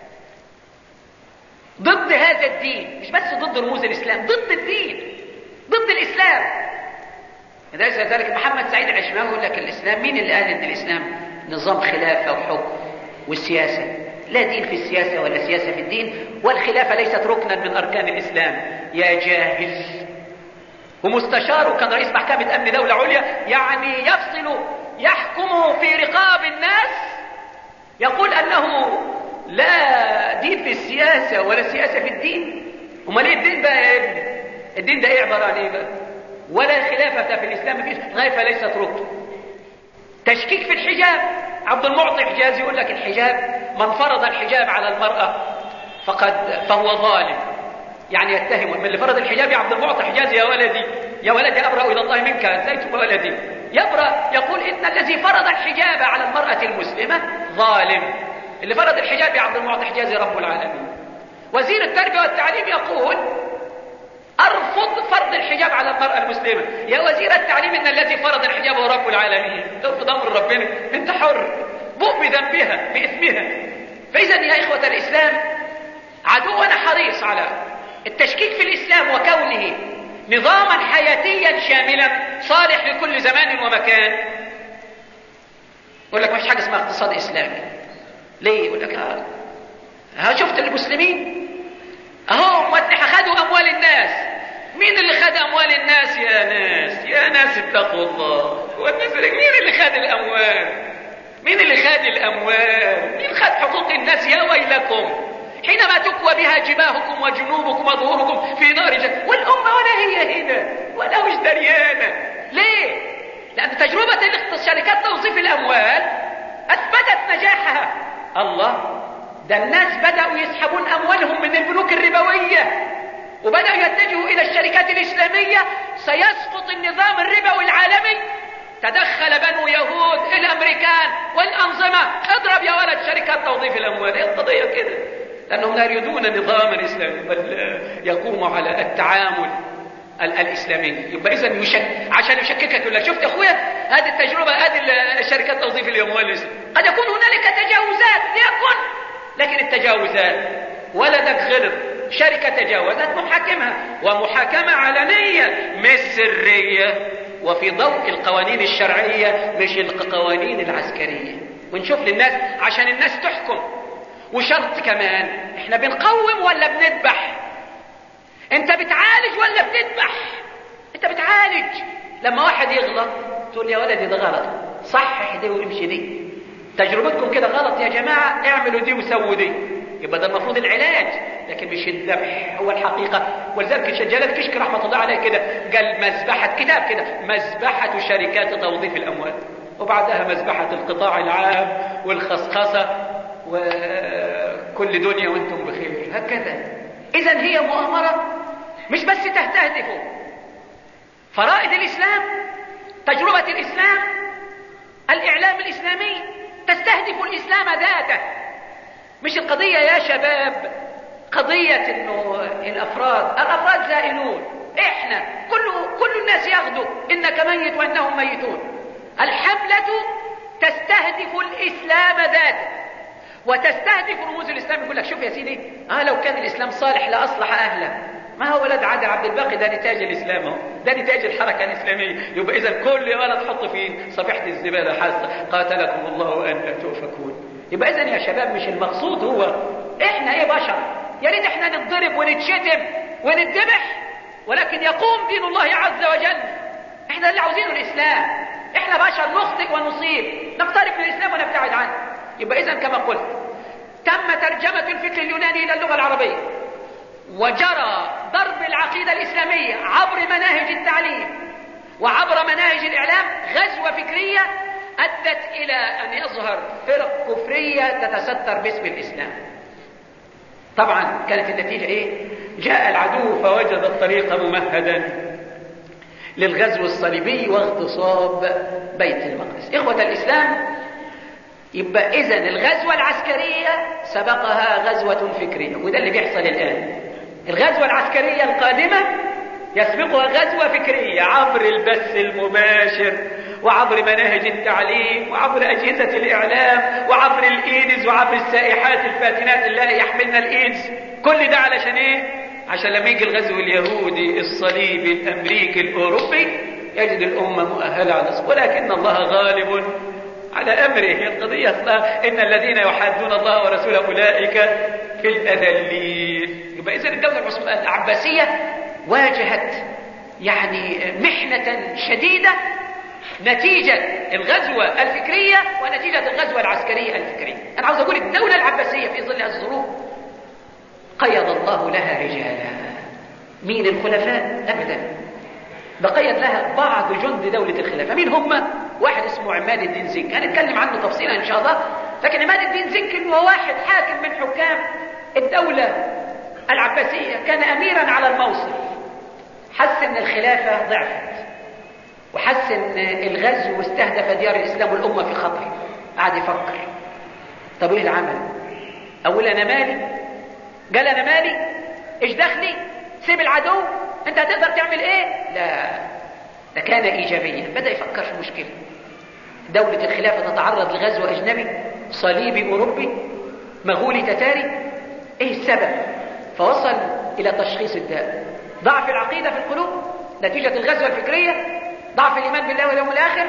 ضد هذا الدين، مش بس ضد رموز الإسلام، ضد الدين، ضد الإسلام. لذلك محمد سعيد العشماوي يقول لك الإسلام، مين اللي قال إن الإسلام نظام خلافة وحكم والسياسة؟ لا دين في السياسة ولا سياسة في الدين، والخلافة ليست ركنا من أركان الإسلام يا جاهل. ومستشاره كان رئيس محكمة أمن دولة عليا، يعني يفصل يحكم في رقاب الناس، يقول أنه لا دين في السياسة ولا سياسة في الدين. وما ليه الدين بقى يا ابني؟ الدين ده ايه عبارة عن ايه بقى؟ ولا خلافة في الإسلام، فيه الخلافة ليست ركن. تشكيك في الحجاب، عبد المعطي حجازي يقول لك الحجاب، من فرض الحجاب على المرأة فهو ظالم، يعني يتهم من اللي فرض الحجاب يا عبد المعطي حجازي يا ولدي أبرأ إلى الله منك، ازاي تبقى ولدي يبرأ؟ يقول إن الذي فرض الحجاب على المرأة المسلمة ظالم. اللي فرض الحجاب يا عبد المعطي حجازي رب العالمين. وزير التربية والتعليم يقول أرفض فرض الحجاب على المرأة المسلمة. يا وزير التعليم، إن الذي فرض الحجاب هو رب العالمين. ترفض أمر ربنا، أنت حر، بؤ بذنبها بإثمها. فإذا يا إخوة الإسلام، عدونا حريص على التشكيك في الإسلام وكونه نظاما حياتيا شاملا صالح لكل زمان ومكان. يقول لك مفيش حاجة اسمها اقتصاد إسلامي. ليه؟ يقول لك شفت المسلمين اهو خدوا اموال الناس. مين اللي خد اموال الناس يا ناس اتقوا الله. مين اللي خد الاموال؟ مين خد حقوق الناس؟ يا ويلكم، حينما تكوى بها جباهكم وجنوبكم وظهوركم في نار جهنم، والأمة ولا هي هنا ولا مش دريانة. ليه؟ لأن تجربة شركات توظيف الأموال أثبتت نجاحها. الله، ده الناس بدأوا يسحبون أموالهم من البنوك الربوية وبدأوا يتجهوا إلى الشركات الإسلامية. سيسقط النظام الربوي العالمي. تدخل بنو يهود الأمريكان والأنظمة، اضرب يا ولد شركات توظيف الأموال. ايه القضية كده؟ لأنهم لا يريدون نظاما إسلامي بل يقوموا على التعامل الإسلامي. يبقى إذن عشان يشككك يقول لك شفت يا أخويا هذه التجربة، هذه الشركات توظيف الأموال الإسلامي. قد يكون هنالك تجاوزات ليكن، لكن التجاوزات ولدك غلط، شركة تجاوزت محاكمها، ومحاكمة علنية مش سرية وفي ضوء القوانين الشرعية مش القوانين العسكرية. ونشوف للناس عشان الناس تحكم. وشرط كمان، احنا بنقوم ولا بنذبح؟ انت بتعالج ولا بتذبح؟ انت بتعالج. لما واحد يغلط تقول يا ولدي ده غلط، صحح دي وامشي دي، تجربتكم كده غلط يا جماعة، اعملوا دي وسووا دي. يبقى ده المفروض العلاج، لكن مش الذبح هو الحقيقة. ولذلك جلال كشك رحمة الله عليه كده قال مذبحة، كتاب كده، مذبحة شركات توظيف الأموال، وبعدها مذبحة القطاع العام والخصخصة وكل دنيا وانتم بخير. هكذا. إذن هي مؤامرة مش بس تستهدف فرائض الإسلام، تجربة الإسلام، الإعلام الإسلامي، تستهدف الإسلام ذاته. مش القضية يا شباب قضية انه الافراد زائلون، احنا كل الناس يغدو انك ميت وانهم ميتون. الحملة تستهدف الاسلام ذاته وتستهدف رموز الاسلام. يقول لك شوف يا سيدي، لو كان الاسلام صالح لاصلح اهله. ما هو ولد عادل عبد الباقي ده نتاج الاسلام اهو، ده نتاج الحركه الاسلاميه. يبقى اذا كل ولد حط في صفيحه الزباله حاسه قاتلكم الله ان لا تؤفكون. يبقى اذا يا شباب مش المقصود هو احنا ايه بشر، يا ريت احنا نتضرب ونتشتم ونتذبح، ولكن يقوم دين الله عز وجل. احنا اللي عاوزينه الاسلام. احنا بشر نخطئ ونصيب، نقترب من الاسلام ونبتعد عنه. يبقى اذا كما قلت تم ترجمة الفكر اليوناني الى اللغة العربية، وجرى ضرب العقيدة الاسلامية عبر مناهج التعليم وعبر مناهج الاعلام غزوة فكرية ادت الى ان يظهر فرق كفرية تتستر باسم الاسلام. طبعا كانت النتيجة ايه؟ جاء العدو فوجد الطريق ممهدا للغزو الصليبي واغتصاب بيت المقدس. اخوة الاسلام، يبقى اذن الغزوة العسكرية سبقها غزوة فكرية، وده اللي بيحصل الان. الغزوة العسكرية القادمة يسبقها غزوة فكرية عبر البث المباشر وعبر مناهج التعليم وعبر أجهزة الإعلام وعبر الإيدز وعبر السائحات الفاتنات اللائي يحملن الإيدز. كل ده علشان إيه؟ عشان لما يجي الغزو اليهودي الصليبي الأمريكي الأوروبي يجد الأمة مؤهلة على الصبر، ولكن الله غالب على أمره. هي القضية إن الذين يحادون الله ورسوله أولئك في الأذلين. يبقى إذن الدولة العباسية واجهت يعني محنة شديدة نتيجة الغزوة الفكرية ونتيجة الغزوة العسكرية الفكرية. أنا عاوز أقول الدولة العباسية في ظل الظروف قيض الله لها رجالا. مين الخلفاء؟ أبدا، بقيد لها بعض جند دولة الخلافة. مين هم؟ واحد اسمه عماد الدين زنكي، هنتكلم عنه تفصيلا إن شاء الله. لكن عماد الدين زنكي هو واحد حاكم من حكام الدولة العباسية، كان أميرا على الموصل، حس ان الخلافة ضعفت وحس ان الغزو واستهدف ديار الاسلام والامة في خطر. قعد يفكر، طب ايه العمل؟ اقول انا مالي؟ قال انا مالي؟ ايش دخلي؟ سيب العدو، انت هتقدر تعمل ايه؟ لا، ده كان ايجابيا. بدأ يفكر في المشكلة. دولة الخلافة تتعرض لغزو اجنبي صليبي اوروبي مغولي تتاري، ايه السبب؟ فوصل الى تشخيص الداء. ضعف العقيدة في القلوب نتيجة الغزوة الفكرية، ضعف الإيمان بالله واليوم الآخر،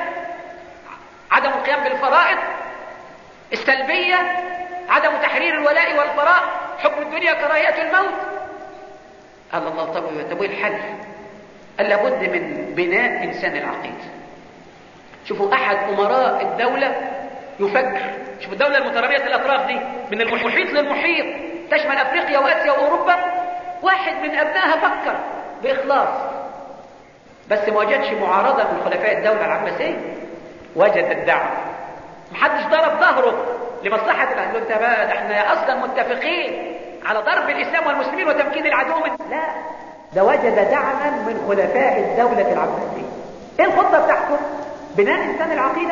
عدم القيام بالفرائض، السلبية، عدم تحرير الولاء والبراء، حب الدنيا كراهية الموت. قال الله طب ايه الحل؟ قال لابد من بناء إنسان العقيدة. شوفوا أحد أمراء الدولة يفكر، شوفوا الدولة المترابية الأطراف دي من المحيط للمحيط، تشمل أفريقيا وآسيا وأوروبا، واحد من أبنائها فكر بإخلاص بس ما وجدش معارضة من خلفاء الدولة العباسية، وجد الدعم. محدش ضرب ظهره لمصلحة الأهل. انت بقى ده احنا أصلا متفقين على ضرب الإسلام والمسلمين وتمكين العدو لا، ده وجد دعما من خلفاء الدولة العباسية. ايه الخطة بتاعته؟ بناء إنسان العقيدة.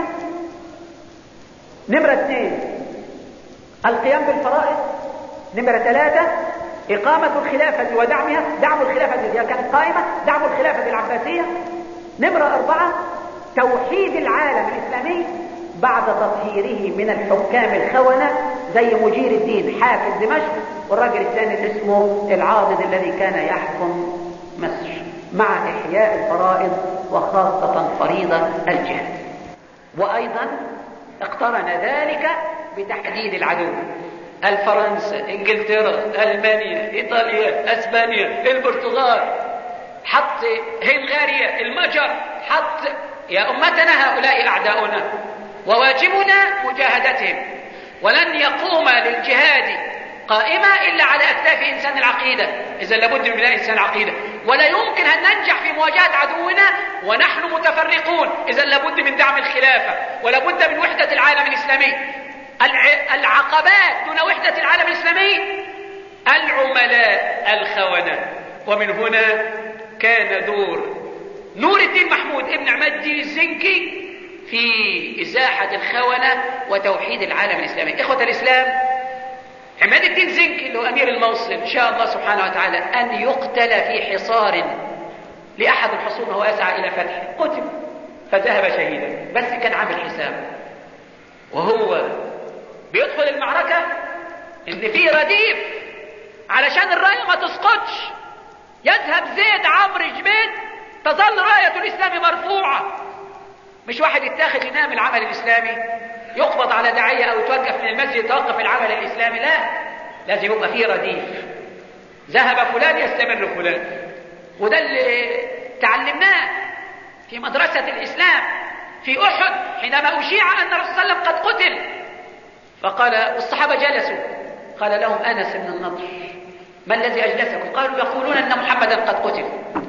نمرة 2 القيام بالفرائض. نمرة 3 إقامة الخلافة ودعمها، دعم الخلافة إذا كانت قائمة، دعم الخلافة العباسية. نمرة 4 توحيد العالم الإسلامي بعد تطهيره من الحكام الخونة زي مجير الدين حاكم دمشق، والراجل الثاني اللي اسمه العاضد الذي كان يحكم مصر، مع إحياء الفرائض وخاصة فريضة الجهاد. وأيضا اقترن ذلك بتحديد العدو. الفرنسا، انجلترا، المانيا، ايطاليا، اسبانيا، البرتغال، حط هنغاريا، المجر، حط يا امتنا هؤلاء اعداؤنا وواجبنا مجاهدتهم، ولن يقوم للجهاد قائمة الا على اكتاف انسان العقيدة. اذا لابد من بناء انسان العقيدة، ولا يمكن ان ننجح في مواجهة عدونا ونحن متفرقون. اذا لابد من دعم الخلافة، ولابد من وحدة العالم الاسلامي. العقبات دون وحدة العالم الإسلامي العملاء الخونة. ومن هنا كان دور نور الدين محمود ابن عماد الدين الزنكي في إزاحة الخونة وتوحيد العالم الإسلامي. إخوة الإسلام، عماد الدين زنكي اللي هو أمير الموصل إن شاء الله سبحانه وتعالى أن يقتل في حصار لأحد الحصون وهو أسعى إلى فتحه، قتل فذهب شهيدا، بس كان عامل حساب وهو بيدخل المعركة ان في رديف علشان الراية ما تسقطش. يذهب زيد عمرو جبيد تظل راية الاسلام مرفوعة. مش واحد يتاخد ينام العمل الاسلامي، يقبض على داعية او يتوقف من المسجد يتوقف العمل الاسلامي، لا، لازم يبقى فيه رديف. ذهب فلان يستمر فلان. وده اللي تعلمناه في مدرسة الاسلام في احد حينما اشيع ان الرسول صلى الله عليه وسلم قد قتل، فقال والصحابة جلسوا، قال لهم أنس بن النضر ما الذي أجلسكم؟ قالوا يقولون أن محمدا قد قتل.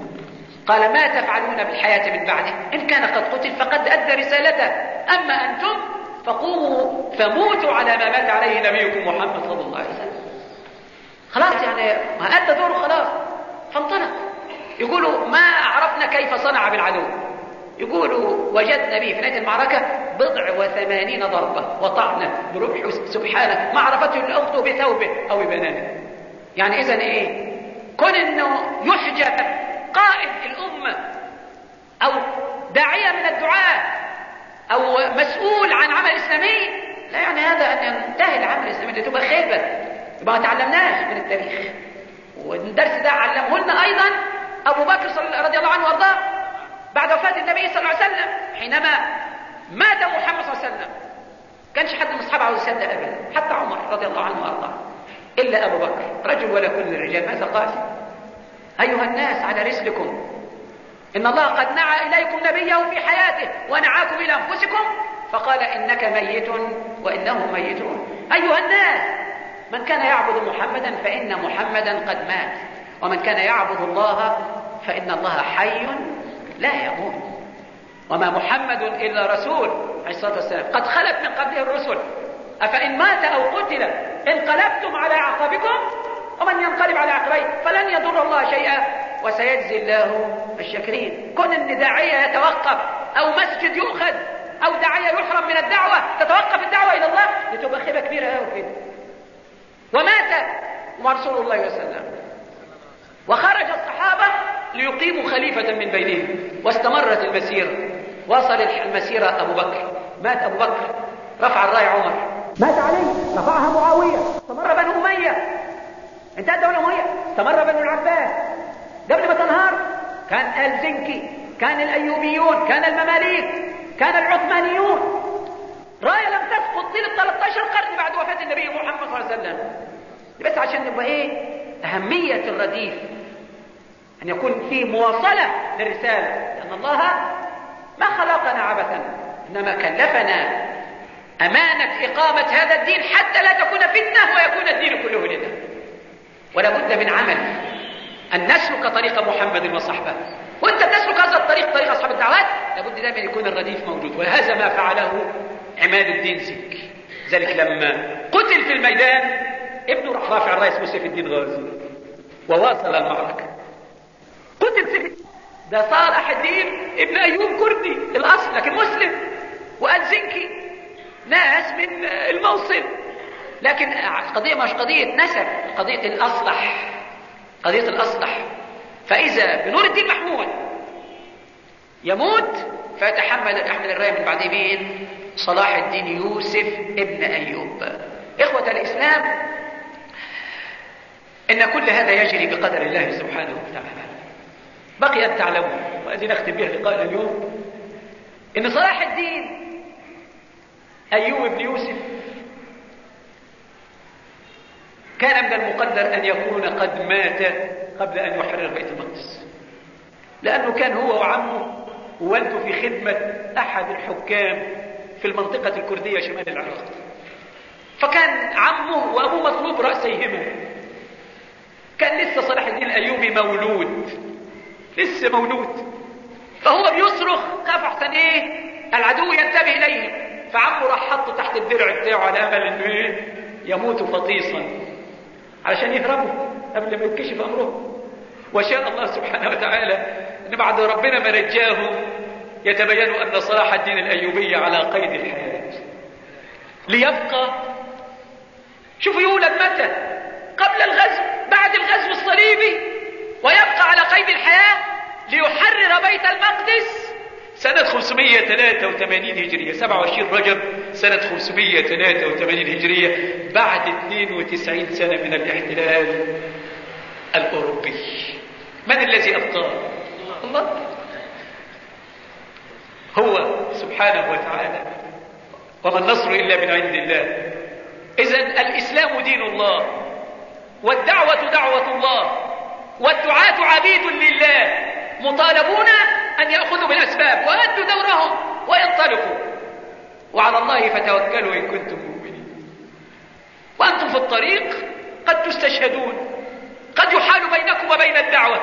قال ما تفعلون بالحياة من بعده؟ إن كان قد قتل فقد أدى رسالته، أما أنتم فقوموا فموتوا على ما مات عليه نبيكم محمد صلى الله عليه وسلم. خلاص يعني ما أدى دوره خلاص، فانطلق. يقولوا ما عرفنا كيف صنع بالعدو. يقولوا وجدنا به في نهاية المعركة 80 ضربة وطعنة برمح سبحانه ما عرفته الأخت بثوبه أو ببنانه. يعني إذن إيه؟ كون إنه يحجب قائد الأمة أو داعية من الدعاة أو مسؤول عن عمل إسلامي، لا يعني هذا أن ينتهي العمل الإسلامي، اللي تبقى خيبة، يبقى ما تعلمناش من التاريخ. والدرس ده علمه لنا أيضا أبو بكر رضي الله عنه وارضاه بعد وفاة النبي صلى الله عليه وسلم. حينما مات محمد صلى الله عليه وسلم كانش حد من الصحابة عاوز يصدق أبدا، حتى عمر رضي الله عنه وارضاه، إلا أبو بكر رجل ولا كل الرجال. ماذا قال؟ أيها الناس على رسلكم، إن الله قد نعى إليكم نبيه في حياته ونعاكم إلى أنفسكم، فقال إنك ميت وإنهم ميتون. أيها الناس، من كان يعبد محمدا فإن محمدا قد مات، ومن كان يعبد الله فإن الله حي لا يموت، وما محمد إلا رسول عليه الصلاة والسلام قد خلت من قبله الرسل، أفإن مات أو قتل انقلبتم على أعقابكم، ومن ينقلب على عقبيه فلن يضر الله شيئا وسيجزي الله الشاكرين. كن ان داعية يتوقف او مسجد يؤخذ او داعية يحرم من الدعوة تتوقف الدعوة الى الله، لتبقى خيبة كبيرة قوي كده. ومات رسول الله صلى الله عليه وسلم، وخرج الصحابة ليقيموا خليفة من بينهم، واستمرت المسيرة. وصل المسيرة أبو بكر، مات أبو بكر، رفع الراية عمر، مات عليه، رفعها معاوية، استمر بنو أمية، انتهت دولة أمية، استمر بنو العباس. قبل ما تنهار كان الزنكي، كان الأيوبيون، كان المماليك، كان العثمانيون. راية لم تسقط طيلة 13 قرن بعد وفاة النبي محمد صلى الله عليه وسلم. بس عشان نبقى ايه أهمية الرديف، أن يكون في مواصلة للرسالة، لأن الله ما خلقنا عبثا، إنما كلفنا أمانة إقامة هذا الدين حتى لا تكون فتنة ويكون الدين كله لله. ولا بد من عمل، أن نسلك طريق محمد وصحبه. وأنت تسلك هذا الطريق، طريق أصحاب الدعوات، لابد دائما يكون الرديف موجود. وهذا ما فعله عماد الدين زكي. ذلك لما قتل في الميدان ابنه راح رافع الراية سيف الدين غازي وواصل المعركة. قتل زكي، ده صالح الدين ابن أيوب كردي الأصل لكن مسلم، وقال زنكي ناس من الموصل، لكن القضية مش قضية نسب، قضية الأصلح، قضية الأصلح. فإذا بنور الدين محمود يموت فيتحمل الراية من بعد مين؟ صلاح الدين يوسف ابن أيوب. إخوة الإسلام، إن كل هذا يجري بقدر الله سبحانه وتعالى. بقي أن تعلموا، وأدي نختم بها لقاءنا اليوم، إن صلاح الدين أيوب بن يوسف كان من المقدر أن يكون قد مات قبل أن يحرر بيت المقدس، لأنه كان هو وعمه ووالده في خدمة أحد الحكام في المنطقة الكردية شمال العراق، فكان عمه وأبوه مطلوب رأسيهما. كان لسه صلاح الدين الأيوبي مولود، لسه مولود، فهو بيصرخ خاف احسن العدو ينتبه إليه، فعمه راح حطه تحت الدرع بتاعه على أمل إنه يموت فطيصا علشان يهربوا قبل ما يتكشف أمره. وشاء الله سبحانه وتعالى أن بعد ربنا ما نجاه يتبين أن صلاح الدين الأيوبي على قيد الحياة ليبقى. شوفوا يولد متى؟ قبل الغزو، بعد الغزو الصليبي، ويبقى على قيد الحياة ليحرر بيت المقدس سنة 583 هجرية، 27 رجب سنة 583 هجرية، بعد 92 سنة من الاحتلال الأوروبي. من الذي أبقاه؟ الله، هو سبحانه وتعالى. وما النصر إلا من عند الله. إذن الإسلام دين الله، والدعوة دعوة الله، والدعاة عبيد لله مطالبون أن يأخذوا بالأسباب وأدوا دورهم وينطلقوا، وعلى الله فتوكلوا إن كنتم مؤمنين. وأنتم في الطريق قد تستشهدون، قد يحال بينكم وبين الدعوة،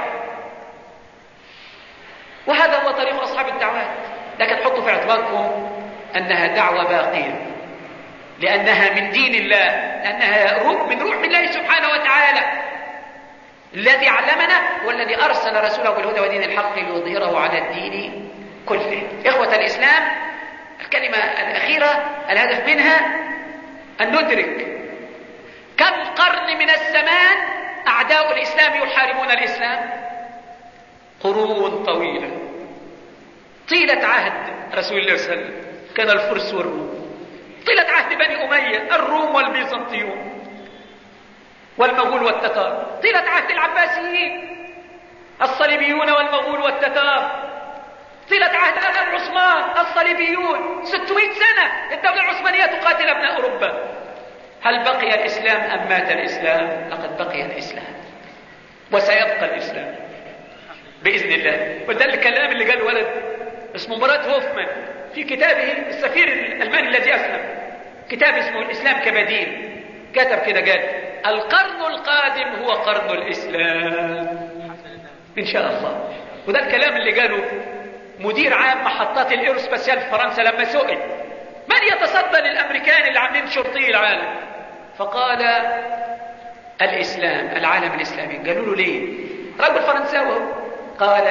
وهذا هو طريق أصحاب الدعوات. لكن حطوا في اعتباركم أنها دعوة باقية، لأنها من دين الله، لأنها من روح الله سبحانه وتعالى الذي علمنا والذي أرسل رسوله بالهدى ودين الحق ليظهره على الدين كله. إخوة الإسلام، الكلمة الأخيرة الهدف منها أن ندرك كم قرن من الزمان أعداء الإسلام يحاربون الإسلام. قرون طويلة، طيلة عهد رسول الله صلى الله عليه وسلم كان الفرس والروم، طيلة عهد بني أمية الروم والبيزنطيون والمغول والتتار، طيلة عهد العباسيين الصليبيون والمغول والتتار، طيلة عهد آل عثمان الصليبيون. 600 سنة الدولة العثمانية تقاتل أبناء أوروبا. هل بقي الإسلام أم مات الإسلام؟ لقد بقي الإسلام وسيبقى الإسلام بإذن الله. وده الكلام اللي قال ولد اسمه مراد هوفمان في كتابه السفير الألماني الذي أسلم، كتاب اسمه الإسلام كبديل، كتب كده قال القرن القادم هو قرن الإسلام إن شاء الله. وده الكلام اللي قاله مدير عام محطات الإيروسباسيال في فرنسا لما سئل من يتصدى للأمريكان اللي عاملين شرطي العالم، فقال الإسلام، العالم الإسلامي. قالوا له ليه؟ رجل فرنساوي، قال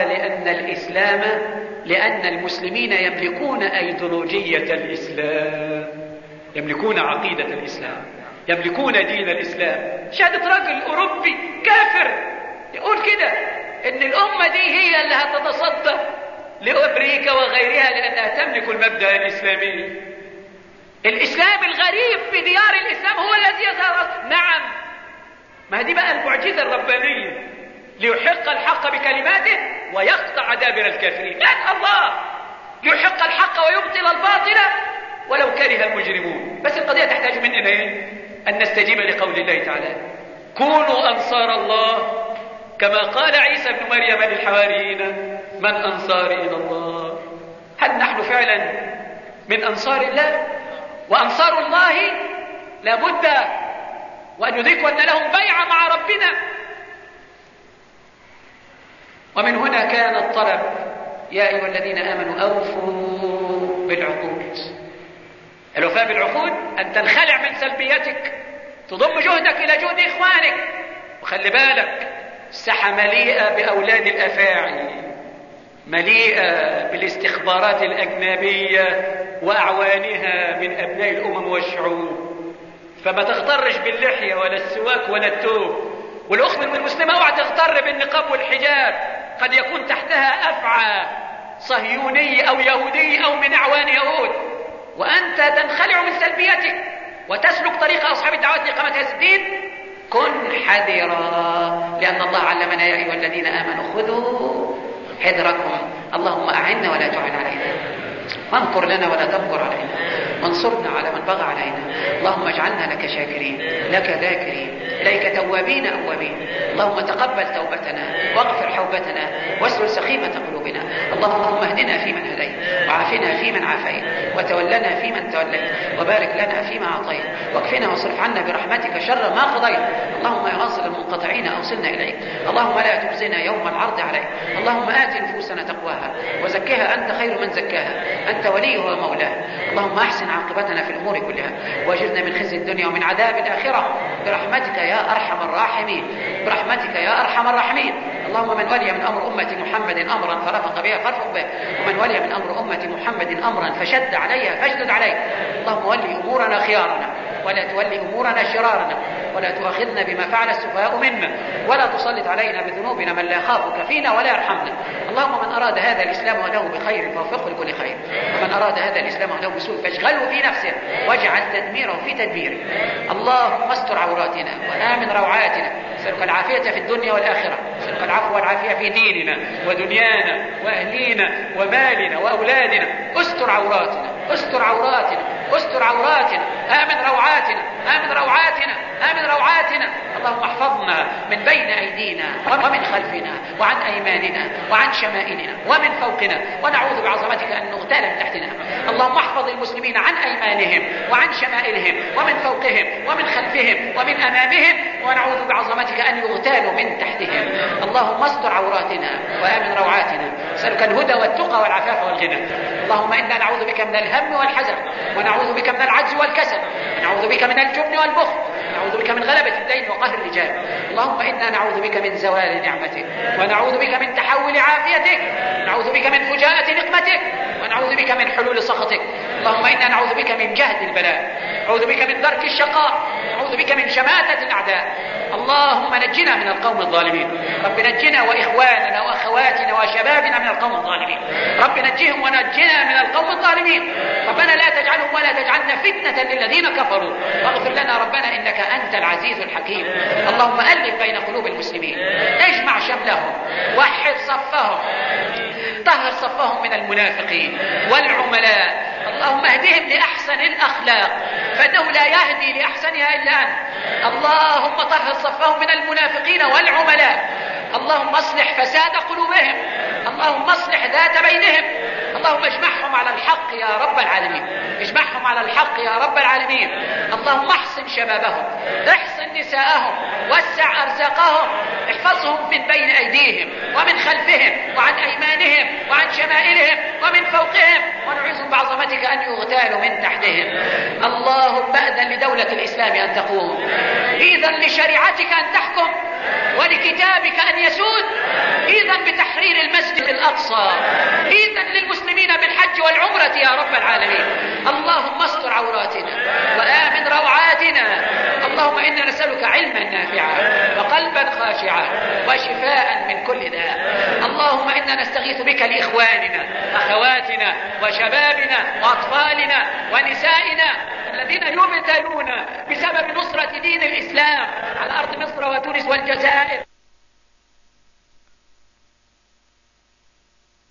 لأن المسلمين يملكون أيديولوجية الإسلام، يملكون عقيدة الإسلام، يملكون دين الإسلام. شهادة رجل أوروبي كافر يقول كده إن الأمة دي هي اللي هتتصدى لأمريكا وغيرها لأنها تملك المبدأ الإسلامي. الإسلام الغريب في ديار الإسلام هو الذي يظهر. نعم، ما دي بقى المعجزة الربانية، ليحق الحق بكلماته ويقطع دابر الكافرين. لا الله، ليحق الحق ويبطل الباطل ولو كره المجرمون. بس القضية تحتاج مننا أن نستجيب لقول الله تعالى كونوا أنصار الله كما قال عيسى بن مريم للحواريين من أنصاري إلى الله. هل نحن فعلا من أنصار الله؟ وأنصار الله لابد وأن يدركوا أن لهم بيعة مع ربنا ومن هنا كان الطلب: يا أيها الذين آمنوا أوفوا بالعقود. الوفاء بالعقود أن تنخلع من سلبيتك، تضم جهدك إلى جهد إخوانك. وخلي بالك، الساحة مليئة بأولاد الأفاعي، مليئة بالاستخبارات الأجنبية وأعوانها من أبناء الأمم والشعوب، فما تغترش باللحية ولا السواك ولا التوب. والأخت المسلمة اوعى تغتر بالنقاب والحجاب، قد يكون تحتها أفعى صهيوني أو يهودي أو من أعوان يهود، وأنت تنخلع من سلبيتك وتسلك طريق أصحاب الدعوات لإقامة هذا الدين. كن حذرا، لأن الله علمنا: يا أيها الذين آمنوا خذوا حذركم. اللهم أعنا ولا تعن علينا، وانكر لنا ولا تمكر علينا، وانصرنا على من بغى علينا. اللهم اجعلنا لك شاكرين، لك ذاكرين، إليك توابين أوابين. اللهم تقبل توبتنا واغفر حوبتنا واسلل سخيمة قلوبنا. اللهم اهدنا فيمن هديت، وعافنا فيمن عافيت، وتولنا فيمن توليت، وبارك لنا فيما أعطيت، واكفنا واصرف عنا برحمتك شر ما قضيت. اللهم يا واصل المنقطعين أوصلنا إليك. اللهم لا تخزنا يوم العرض عليك. اللهم آت نفوسنا تقواها وزكها أنت خير من زكاها، أنت وليها ومولاها. اللهم أحسن عاقبتنا في الأمور كلها، واجرنا من خزي الدنيا ومن عذاب الآخرة برحمتك يا أرحم الراحمين، برحمتك يا أرحم الراحمين. اللهم من ولي من أمر أمة محمد أمرا فرفق بها فارفق به، ومن ولي من أمر أمة محمد أمرا فشد عليها فاشدد عليه. اللهم ولي أمورنا خيارنا، ولا تولي أمورنا شرارنا، ولا تؤاخذنا بما فعل السفهاء منا، ولا تسلط علينا بذنوبنا من لا يخافك فينا ولا يرحمنا. اللهم من أراد هذا الإسلام وله بخير فوفقه لكل خير، ومن أراد هذا الإسلام وله بسوء فاشغله في نفسه واجعل تدميره في تدبيره. اللهم استر عوراتنا وآمن روعاتنا، نسألك العافية في الدنيا والآخرة، نسألك العفو والعافية في ديننا ودنيانا وأهلينا ومالنا وأولادنا. استر عوراتنا، استر عوراتنا، استر عوراتنا، آمن روعاتنا، آمن روعاتنا، آمن روعاتنا. اللهم احفظنا من بين أيدينا ومن خلفنا وعن أيماننا وعن شمائلنا ومن فوقنا، ونعوذ بعظمتك أن نغتال من تحتنا. اللهم احفظ المسلمين عن أيمانهم وعن شمائلهم ومن فوقهم ومن خلفهم ومن أمامهم، ونعوذ بعظمتك أن يغتالوا من تحتهم. اللهم استر عوراتنا وآمن روعاتنا، نسألك الهدى والتقى والعفاف والغنى. اللهم إنا نعوذ بك من الهم والحزن، ونعوذ بك من العجز والكسل، ونعوذ بك من الجبن والبخل، ونعوذ بك من غلبة الدين وقهر الرجال. اللهم إنا نعوذ بك من زوال نعمتك، ونعوذ بك من تحول عافيتك، ونعوذ بك من فجاءة نقمتك، ونعوذ بك من حلول سخطك. اللهم إنا نعوذ بك من جهد البلاء، نعوذ بك من درك الشقاء، نعوذ بك من شماتة الأعداء. اللهم نجنا من القوم الظالمين. رب نجنا وإخواننا وأخواتنا وشبابنا من القوم الظالمين. رب نجهم ونجنا من القوم الظالمين. ربنا لا تجعلهم ولا تجعلنا فتنة للذين كفروا، واغفر لنا ربنا إنك أنت العزيز الحكيم. اللهم ألف بين قلوب المسلمين، اجمع شملهم، وحد صفهم، طهر صفهم من المنافقين والعملاء. اللهم اهدهم لأحسن الأخلاق، فإنه لا يهدي لأحسنها إلا أنت. اللهم طهر صفهم من المنافقين والعملاء. اللهم اصلح فساد قلوبهم، اللهم اصلح ذات بينهم. اللهم اجمعهم على الحق يا رب العالمين، اجمعهم على الحق يا رب العالمين. اللهم احسن شبابهم، احسن نساءهم، وسع أرزاقهم، احفظهم من بين أيديهم ومن خلفهم وعن أيمانهم وعن شمائلهم ومن فوقهم، ونعوذ بعظمتك أن يغتالوا من تحتهم. اللهم أذن لدولة الإسلام أن تقوم، إذن لشريعتك أن تحكم، ولكتابك أن يسود، إذن بتحرير المسجد الأقصى، إذن للمسلمين بالحج والعمرة يا رب العالمين. اللهم استر عوراتنا وآمن روعاتنا. اللهم إنا نسألك علما نافعا وقلبا خاشعا وشفاء من كل داء. اللهم إنا نستغيث بك لإخواننا أخواتنا وشبابنا وأطفالنا ونسائنا الذين يبتلون بسبب نصرة دين الإسلام على أرض مصر وتونس والجزائر.